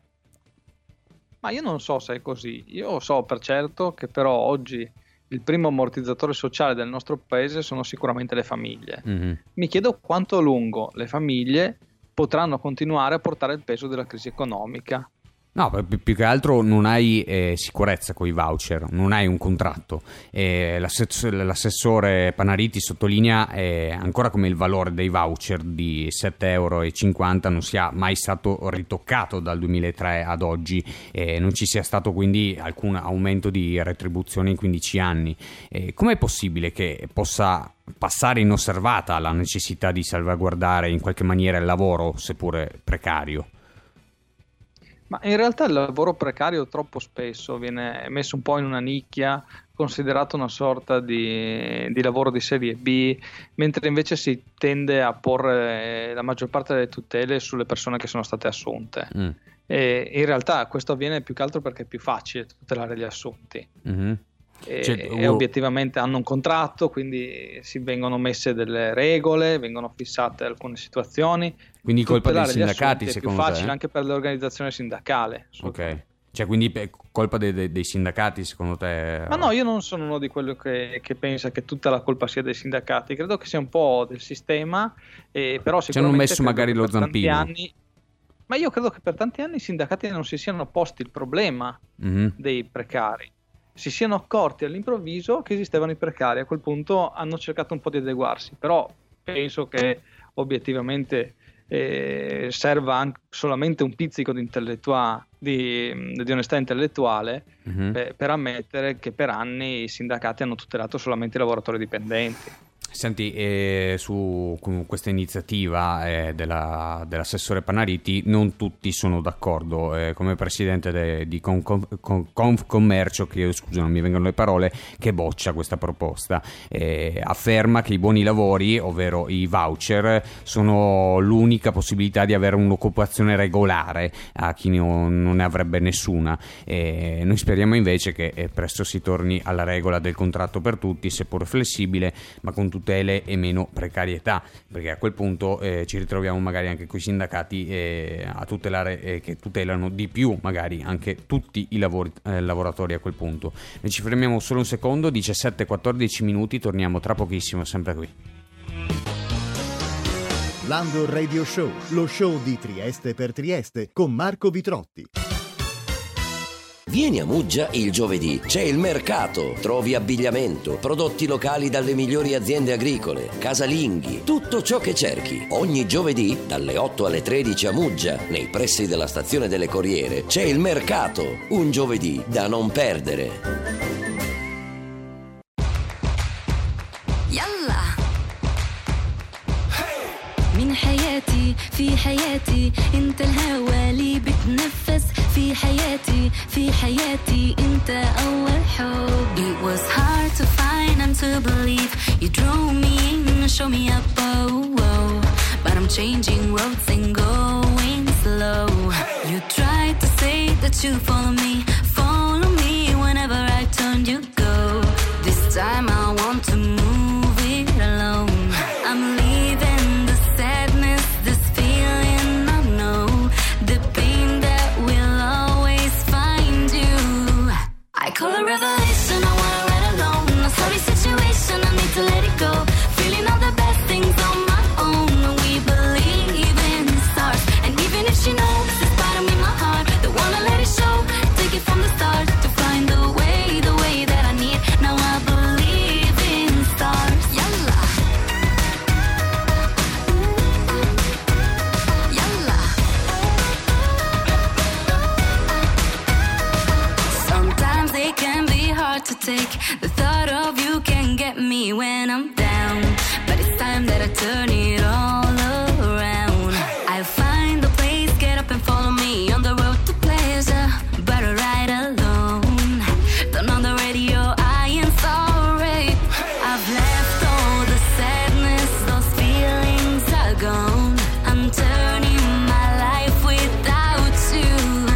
Ma io non so se è così. Io so per certo che però oggi il primo ammortizzatore sociale del nostro paese sono sicuramente le famiglie. Mi chiedo quanto a lungo le famiglie potranno continuare a portare il peso della crisi economica. No, più che altro non hai sicurezza con i voucher, non hai un contratto. L'assessore Panariti sottolinea ancora come il valore dei voucher di 7,50 € non sia mai stato ritoccato dal 2003 ad oggi, non ci sia stato quindi alcun aumento di retribuzione in 15 anni. Com'è possibile che possa passare inosservata la necessità di salvaguardare in qualche maniera il lavoro, seppure precario? Ma in realtà il lavoro precario troppo spesso viene messo un po' in una nicchia, considerato una sorta di lavoro di serie B, mentre invece si tende a porre la maggior parte delle tutele sulle persone che sono state assunte. E in realtà questo avviene più che altro perché è più facile tutelare gli assunti. E obiettivamente hanno un contratto, quindi si vengono messe delle regole, vengono fissate alcune situazioni. Quindi colpa dei sindacati, secondo te? È più facile anche per l'organizzazione sindacale. Ok, cioè quindi è colpa dei sindacati, secondo te? Ma no, io non sono uno di quelli che pensa che tutta la colpa sia dei sindacati, credo che sia un po' del sistema, però sicuramente ci hanno messo magari lo zampino. Ma io credo che per tanti anni i sindacati non si siano posti il problema dei precari. Si siano accorti all'improvviso che esistevano i precari, a quel punto hanno cercato un po' di adeguarsi, però penso che obiettivamente serva anche solamente un pizzico di onestà intellettuale per ammettere che per anni i sindacati hanno tutelato solamente i lavoratori dipendenti. Senti, su questa iniziativa dell'assessore Panariti non tutti sono d'accordo. Come presidente di Confcommercio, che scusa non mi vengono le parole, che boccia questa proposta, afferma che i buoni lavori, ovvero i voucher, sono l'unica possibilità di avere un'occupazione regolare a chi non ne avrebbe nessuna. Noi speriamo invece che presto si torni alla regola del contratto per tutti, seppur flessibile, ma con tutele e meno precarietà, perché a quel punto ci ritroviamo magari anche con i sindacati a tutelare, che tutelano di più magari anche tutti i lavoratori a quel punto. Noi ci fermiamo solo un secondo, 17-14 minuti, torniamo tra pochissimo sempre qui. Lando Radio Show, lo show di Trieste per Trieste con Marco Vitrotti. Vieni a Muggia il giovedì, c'è il mercato, trovi abbigliamento, prodotti locali dalle migliori aziende agricole, casalinghi, tutto ciò che cerchi. Ogni giovedì dalle 8 alle 13 a Muggia, nei pressi della stazione delle Corriere, c'è il mercato, un giovedì da non perdere. Yalla! من حياتي في حياتي انت الهوى اللي بتنفس في في حياتي في حياتي انت اول حب. It was hard to find and to believe. You drew me in and show me up, oh, oh. But I'm changing roads and going slow. You tried to say that you follow me whenever I turn you go. This time I want to move it alone. I'm leaving the sadness, this feeling I know, the pain that will always find you. I call a revelation, I wanna ride alone. A sorry situation, I need to let it go. Feeling all the best things on my own. We believe in stars, and even if she knows it's part of me, my heart, don't wanna let it show. Take it from the start to find the way that I need. Now I believe in stars. Yalla, yalla. Sometimes they can be hard to take. The thought of you can get me when I'm down, but it's time that I turn it all around. I'll find the place, get up and follow me on the road to pleasure, but I ride alone. Turn on the radio, I am sorry. I've left all the sadness, those feelings are gone. I'm turning my life without you.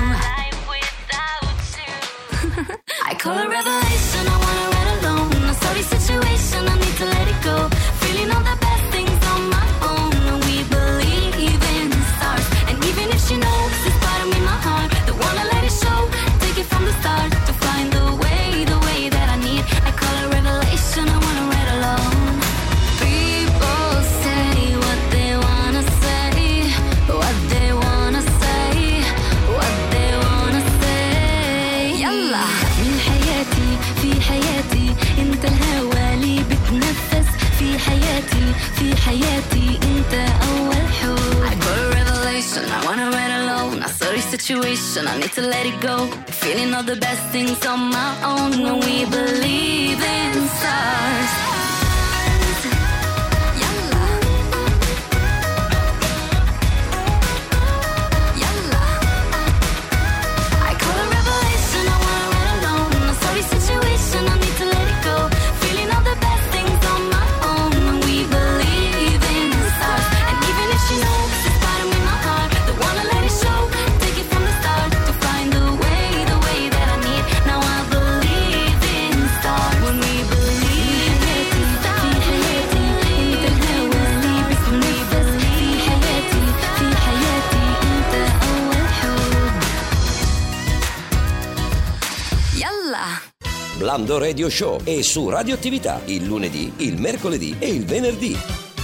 I call a revelation, I wanna ride alone. A sorry situation, I need to let it go. Feeling all the best things on my own. We believe in stars, and even if she knows it's part of me, my heart, don't wanna let it show. Take it from the start to find the way that I need. I call a revelation, I wanna ride alone. People say what they wanna say, what they wanna say, what they wanna say. Yalla. من حياتي في حياتي انت الهوى اللي بتنفس. في حياتي في حياتي انت اول حب. I got a revelation, I wanna ride alone. A sorry situation, I need to let it go. Feeling all the best things on my own. When we believe in stars. Yalla, yalla. I call a revelation, I wanna ride alone. A sorry situation, I need to let it go. Feeling all the best things on my own. When we believe in stars, and even if she knows it's part of me, my heart, don't wanna let it show. Take it from the start to find the way that I need. Now I believe in stars. When we believe in stars. في حياتي انت الهوى اللي بتنفس. في حياتي في حياتي انت اول حب. يلا. Blando Radio Show è su Radioattività il lunedì, il mercoledì e il venerdì.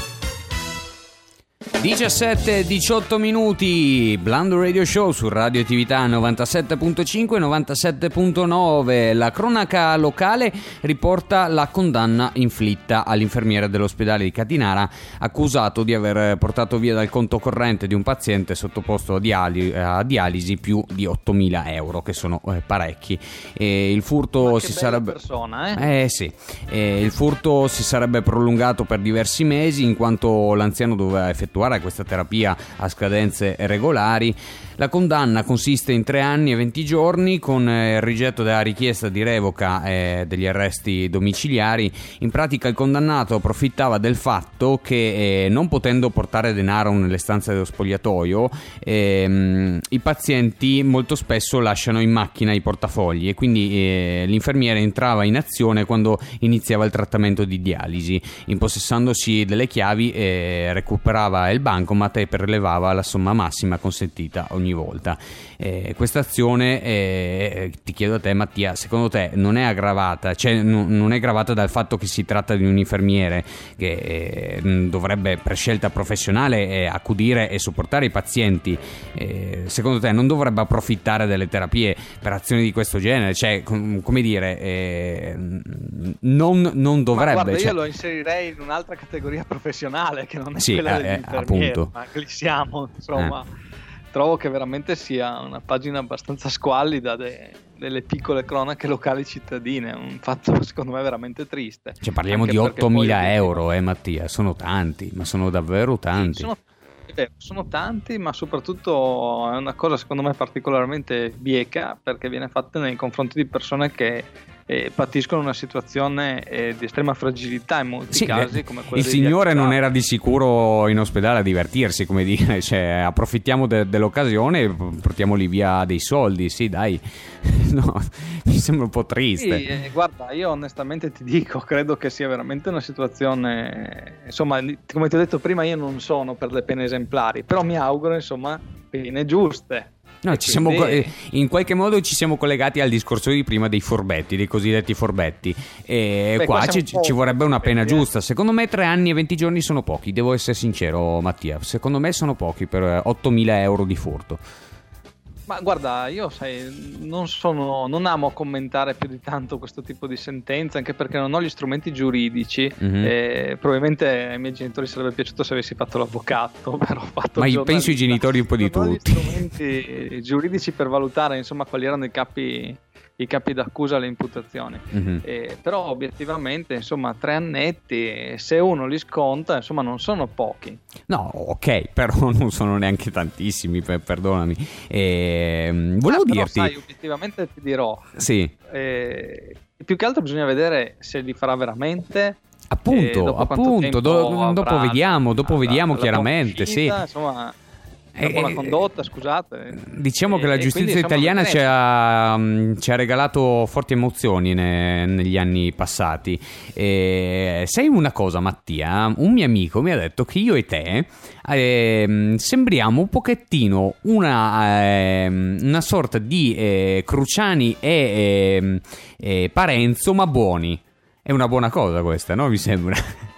17-18 minuti, Blando Radio Show su Radioattività 97.5 e 97.9. La cronaca locale riporta la condanna inflitta all'infermiere dell'ospedale di Catinara, accusato di aver portato via dal conto corrente di un paziente sottoposto a dialisi più di 8.000 euro, che sono parecchi. Il furto si sarebbe sì. Il furto si sarebbe prolungato per diversi mesi, in quanto l'anziano doveva effettuare questa terapia a scadenze regolari. La condanna consiste in 3 anni e 20 giorni con il rigetto della richiesta di revoca degli arresti domiciliari. In pratica il condannato approfittava del fatto che non potendo portare denaro nelle stanze dello spogliatoio, i pazienti molto spesso lasciano in macchina i portafogli e quindi l'infermiere entrava in azione quando iniziava il trattamento di dialisi. Impossessandosi delle chiavi recuperava il bancomat e prelevava la somma massima consentita ogni volta. Questa azione, ti chiedo a te Mattia, secondo te non è aggravata? Cioè non è aggravata dal fatto che si tratta di un infermiere che dovrebbe per scelta professionale accudire e supportare i pazienti? Secondo te non dovrebbe approfittare delle terapie per azioni di questo genere? Cioè come dire, non dovrebbe. Ma guarda, io lo inserirei in un'altra categoria professionale che non è quella dell'infermiere, appunto. Ma lì siamo, insomma. Trovo che veramente sia una pagina abbastanza squallida delle piccole cronache locali cittadine, un fatto secondo me veramente triste. Cioè parliamo di 8.000 euro, Mattia, sono tanti, ma sono davvero tanti. Sono tanti, ma soprattutto è una cosa secondo me particolarmente bieca, perché viene fatta nei confronti di persone che patiscono una situazione di estrema fragilità in molti casi, come quello il signore non era di sicuro in ospedale a divertirsi, come dire, cioè approfittiamo dell'occasione e portiamoli via dei soldi, sì dai. No, mi sembra un po' triste. Sì, guarda, io onestamente ti dico, credo che sia veramente una situazione, insomma, come ti ho detto prima, io non sono per le pene esemplari, però mi auguro, insomma, pene giuste. No, in qualche modo ci siamo collegati al discorso di prima dei furbetti, dei cosiddetti furbetti. E qua ci vorrebbe una pena giusta. Secondo me 3 anni e 20 giorni sono pochi, devo essere sincero, Mattia. Secondo me sono pochi per 8.000 euro di furto. Ma guarda, io non amo commentare più di tanto questo tipo di sentenze, anche perché non ho gli strumenti giuridici. Probabilmente ai miei genitori sarebbe piaciuto se avessi fatto l'avvocato, però ho fatto. Ma io penso ai genitori un po' di tutti. Non ho gli strumenti giuridici per valutare, insomma, quali erano i capi d'accusa alle imputazioni. Però obiettivamente, insomma, 3 annetti, se uno li sconta, insomma, non sono pochi. No, ok, però non sono neanche tantissimi, perdonami. Volevo dirti, sai, obiettivamente ti dirò, sì, più che altro bisogna vedere se li farà veramente. Appunto, dopo vediamo chiaramente, sì. Insomma, buona condotta, scusate. Diciamo che la giustizia italiana ci ha regalato forti emozioni negli anni passati. Sai una cosa, Mattia? Un mio amico mi ha detto che io e te sembriamo un pochettino una sorta di Cruciani e Parenzo, ma buoni. È una buona cosa questa, no? Mi sembra.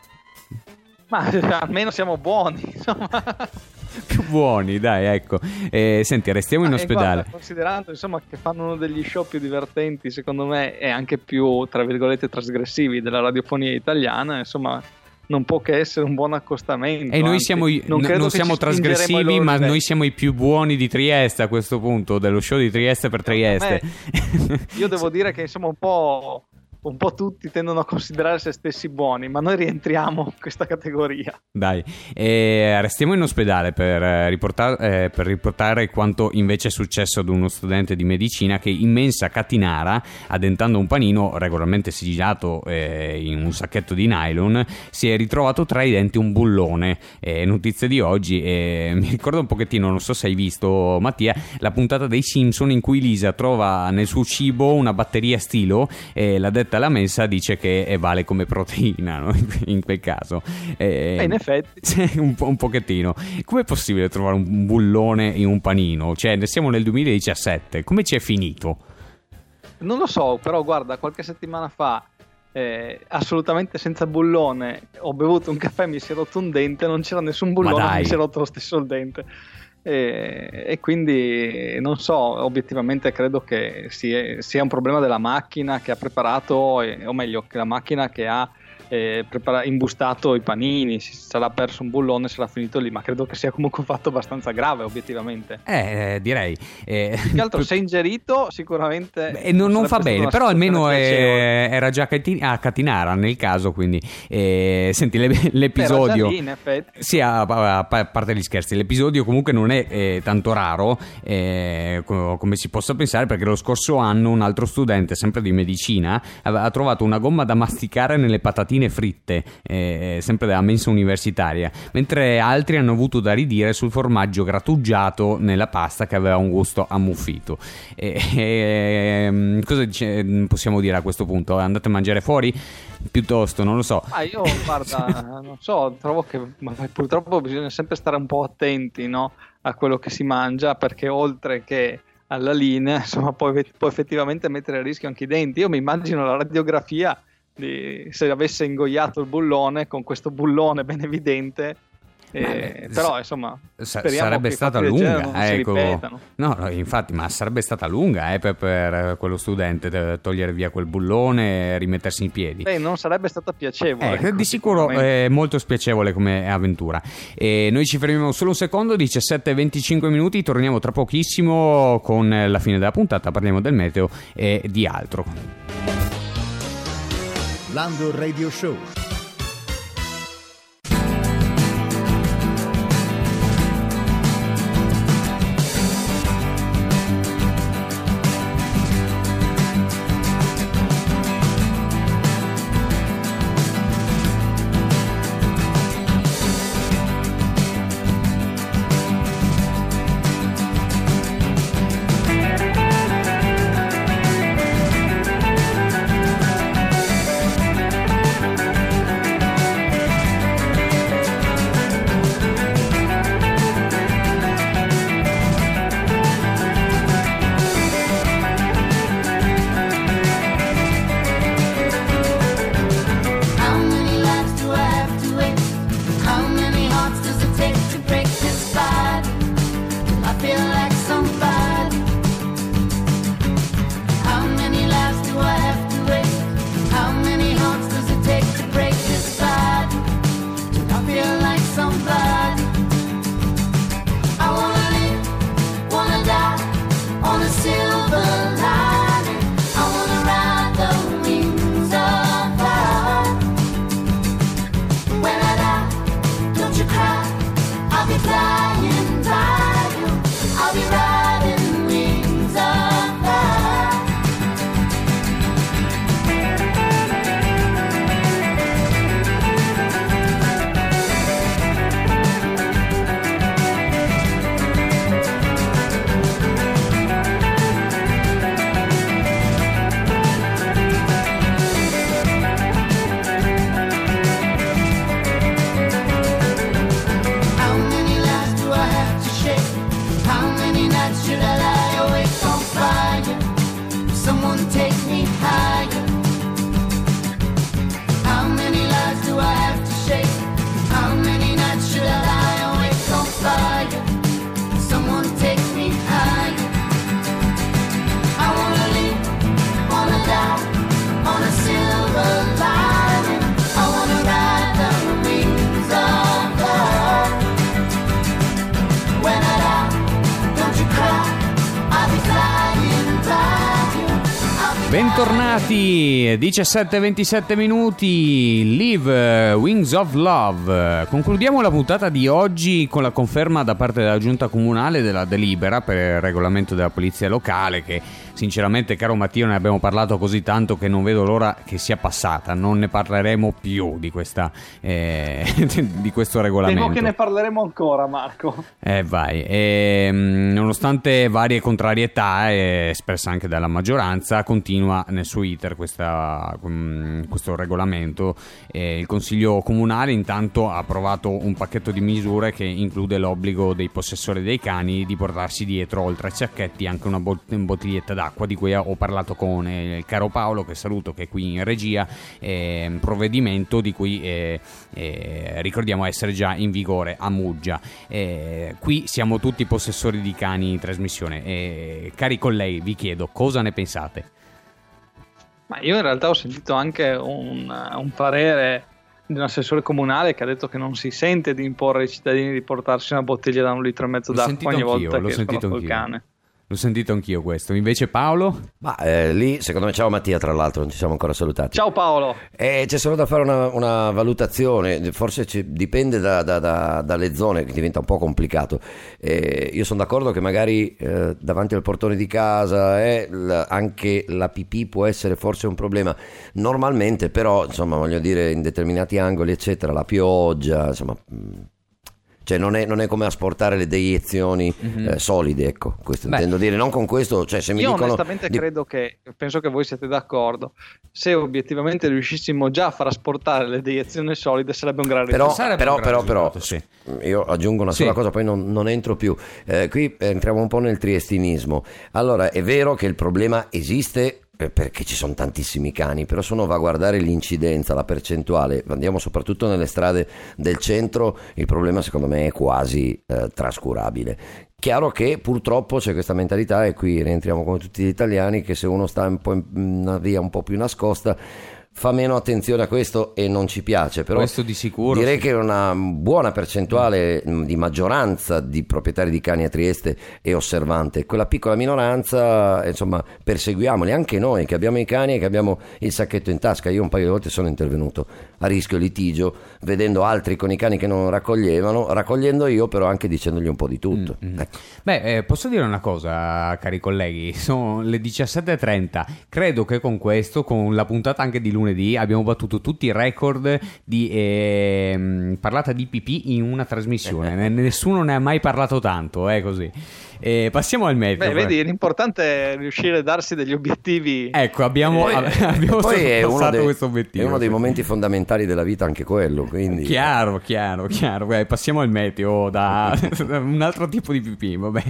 Ma almeno siamo buoni, insomma. Più buoni, dai, ecco. Senti, restiamo in ospedale. Guarda, considerando, insomma, che fanno uno degli show più divertenti, secondo me, e anche più, tra virgolette, trasgressivi della radiofonia italiana, insomma, non può che essere un buon accostamento. E noi non siamo trasgressivi, ma noi siamo i più buoni di Trieste a questo punto, dello show di Trieste per Trieste. Io devo dire che, insomma, un po' tutti tendono a considerare se stessi buoni, ma noi rientriamo in questa categoria. Dai, restiamo in ospedale per riportare quanto invece è successo ad uno studente di medicina che in mensa Catinara, addentando un panino regolarmente sigillato in un sacchetto di nylon, si è ritrovato tra i denti un bullone. Notizie di oggi, mi ricorda un pochettino, non so se hai visto, Mattia, la puntata dei Simpson in cui Lisa trova nel suo cibo una batteria stilo e la detta alla mensa dice che vale come proteina, no? In quel caso in effetti un pochettino. Com'è possibile trovare un bullone in un panino? Cioè, siamo nel 2017, come ci è finito? Non lo so, però guarda, qualche settimana fa assolutamente senza bullone ho bevuto un caffè, mi si è rotto un dente, non c'era nessun bullone, mi si è rotto lo stesso il dente. E quindi non so, obiettivamente credo che sia un problema della macchina che ha preparato, o meglio, che la macchina che ha imbustato i panini, si sarà perso un bullone, sarà finito lì, ma credo che sia comunque un fatto abbastanza grave, obiettivamente. Direi. Più che altro se ingerito sicuramente non fa bene, però almeno era già a Catinara nel caso, quindi senti l'episodio. Era già lì, in effetti. Sì, a parte gli scherzi, l'episodio comunque non è tanto raro come si possa pensare, perché lo scorso anno un altro studente, sempre di medicina, ha trovato una gomma da masticare nelle patatine fritte, sempre della mensa universitaria, mentre altri hanno avuto da ridire sul formaggio grattugiato nella pasta che aveva un gusto ammuffito. Cosa possiamo dire a questo punto? Andate a mangiare fuori? Piuttosto, non lo so. Io guarda, non so, trovo che purtroppo bisogna sempre stare un po' attenti, no, a quello che si mangia, perché oltre che alla linea, insomma, può effettivamente mettere a rischio anche i denti. Io mi immagino la radiografia se avesse ingoiato il bullone, con questo bullone ben evidente, però insomma sarebbe che stata lunga, non si ripetano. No, infatti, ma sarebbe stata lunga per quello studente togliere via quel bullone e rimettersi in piedi. Non sarebbe stata piacevole, di sicuro è molto spiacevole come avventura. Noi ci fermiamo solo un secondo, 17:25 minuti, torniamo tra pochissimo con la fine della puntata, parliamo del meteo e di altro. Lando Radio Show. take me higher? How many lives do I have to shake? How many nights should I lie awake on fire? Someone take me higher. I wanna leap, wanna die, on a silver lining. I wanna ride the wings of love. When I die, don't you cry, I'll be flying by you. Bentornati, 17-27 minuti, Live, Wings of Love. Concludiamo la puntata di oggi con la conferma da parte della Giunta Comunale della delibera per il regolamento della polizia locale, che sinceramente, caro Matteo, ne abbiamo parlato così tanto che non vedo l'ora che sia passata. Non ne parleremo più di questa di questo regolamento. Temo che ne parleremo ancora, Marco. Vai. Nonostante varie contrarietà espressa anche dalla maggioranza, continua nel suo iter questo regolamento. Il Consiglio Comunale intanto ha approvato un pacchetto di misure che include l'obbligo dei possessori dei cani di portarsi dietro, oltre ai sacchetti, anche una bottiglietta d'acqua, di cui ho parlato con il caro Paolo, che saluto, che è qui in regia. Un provvedimento di cui ricordiamo essere già in vigore a Muggia. Qui siamo tutti possessori di cani in trasmissione. Cari colleghi, vi chiedo cosa ne pensate. Ma io in realtà ho sentito anche un parere di un assessore comunale che ha detto che non si sente di imporre ai cittadini di portarsi una bottiglia da 1,5 litri d'acqua ogni volta che escono col cane. L'ho sentito anch'io questo. Invece Paolo? Ma lì secondo me, ciao Mattia, tra l'altro non ci siamo ancora salutati. Ciao Paolo. C'è solo da fare una valutazione, forse dipende dalle zone, che diventa un po' complicato. Io sono d'accordo che magari davanti al portone di casa anche la pipì può essere forse un problema normalmente, però insomma voglio dire, in determinati angoli eccetera, la pioggia, insomma... Cioè non è come asportare le deiezioni solide, ecco, questo intendo dire. Non con questo, cioè se mi dicono... Io onestamente penso che voi siete d'accordo. Se obiettivamente riuscissimo già a far asportare le deiezioni solide sarebbe un gran risultato. Però sì. Io aggiungo una sola cosa, poi non entro più. Qui entriamo un po' nel triestinismo. Allora, è vero che il problema esiste, perché ci sono tantissimi cani, però se uno va a guardare l'incidenza, la percentuale, andiamo soprattutto nelle strade del centro, il problema secondo me è quasi trascurabile. Chiaro che purtroppo c'è questa mentalità, e qui rientriamo come tutti gli italiani, che se uno sta un po' in una via un po' più nascosta fa meno attenzione a questo e non ci piace, però questo di sicuro direi che una buona percentuale di maggioranza di proprietari di cani a Trieste è osservante. Quella piccola minoranza, insomma, perseguiamoli anche noi che abbiamo i cani e che abbiamo il sacchetto in tasca. Io un paio di volte sono intervenuto a rischio litigio vedendo altri con i cani che non raccogliendo io, però anche dicendogli un po' di tutto. Beh, posso dire una cosa, cari colleghi, sono le 17:30. Credo che con questo, con la puntata anche di lunedì, abbiamo battuto tutti i record di parlata di pipì in una trasmissione. Nessuno ne ha mai parlato tanto, così. Passiamo al meteo. Vedi, l'importante è riuscire a darsi degli obiettivi. Ecco, abbiamo sorpassato questo obiettivo. È uno dei momenti fondamentali della vita anche quello, quindi... Chiaro. Passiamo al meteo, da un altro tipo di pipì, vabbè.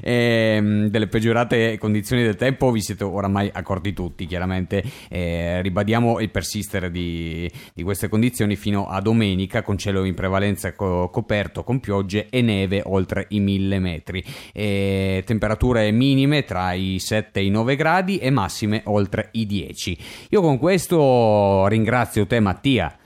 Delle peggiorate condizioni del tempo vi siete oramai accorti tutti, chiaramente. Ribadiamo il persistere di queste condizioni fino a domenica, con cielo in prevalenza coperto con piogge e neve oltre i 1000 metri. Temperature minime tra i 7 e i 9 gradi e massime oltre i 10. Io con questo ringrazio te, Mattia.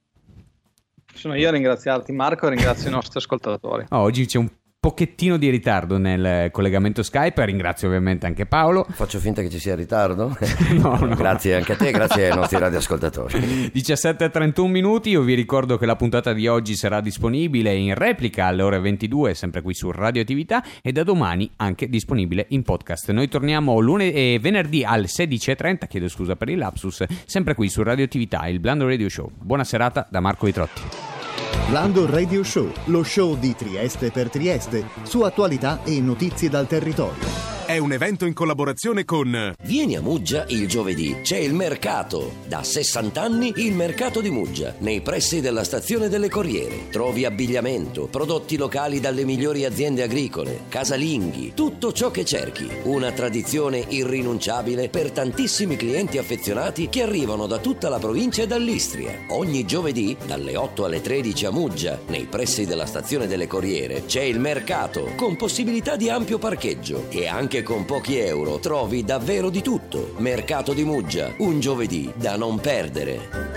Sono io a ringraziarti, Marco, e ringrazio i nostri ascoltatori. Oggi c'è un pochettino di ritardo nel collegamento Skype, ringrazio ovviamente anche Paolo. Faccio finta che ci sia ritardo? No. Grazie anche a te, grazie ai nostri radioascoltatori. 17:31 minuti, io vi ricordo che la puntata di oggi sarà disponibile in replica alle ore 22, sempre qui su Radioattività, e da domani anche disponibile in podcast. Noi torniamo venerdì alle 16:30, chiedo scusa per il lapsus, sempre qui su Radioattività, il Blando Radio Show. Buona serata da Marco Vitrotti. Blando Radio Show, lo show di Trieste per Trieste, su attualità e notizie dal territorio. è un evento in collaborazione con... Vieni a Muggia il giovedì, c'è il mercato. Da 60 anni il mercato di Muggia, nei pressi della stazione delle Corriere. Trovi abbigliamento, prodotti locali dalle migliori aziende agricole, casalinghi, tutto ciò che cerchi. Una tradizione irrinunciabile per tantissimi clienti affezionati che arrivano da tutta la provincia e dall'Istria. Ogni giovedì, dalle 8 alle 13 a Muggia, nei pressi della stazione delle Corriere, c'è il mercato, con possibilità di ampio parcheggio e anche con pochi euro trovi davvero di tutto. Mercato di Muggia, un giovedì da non perdere.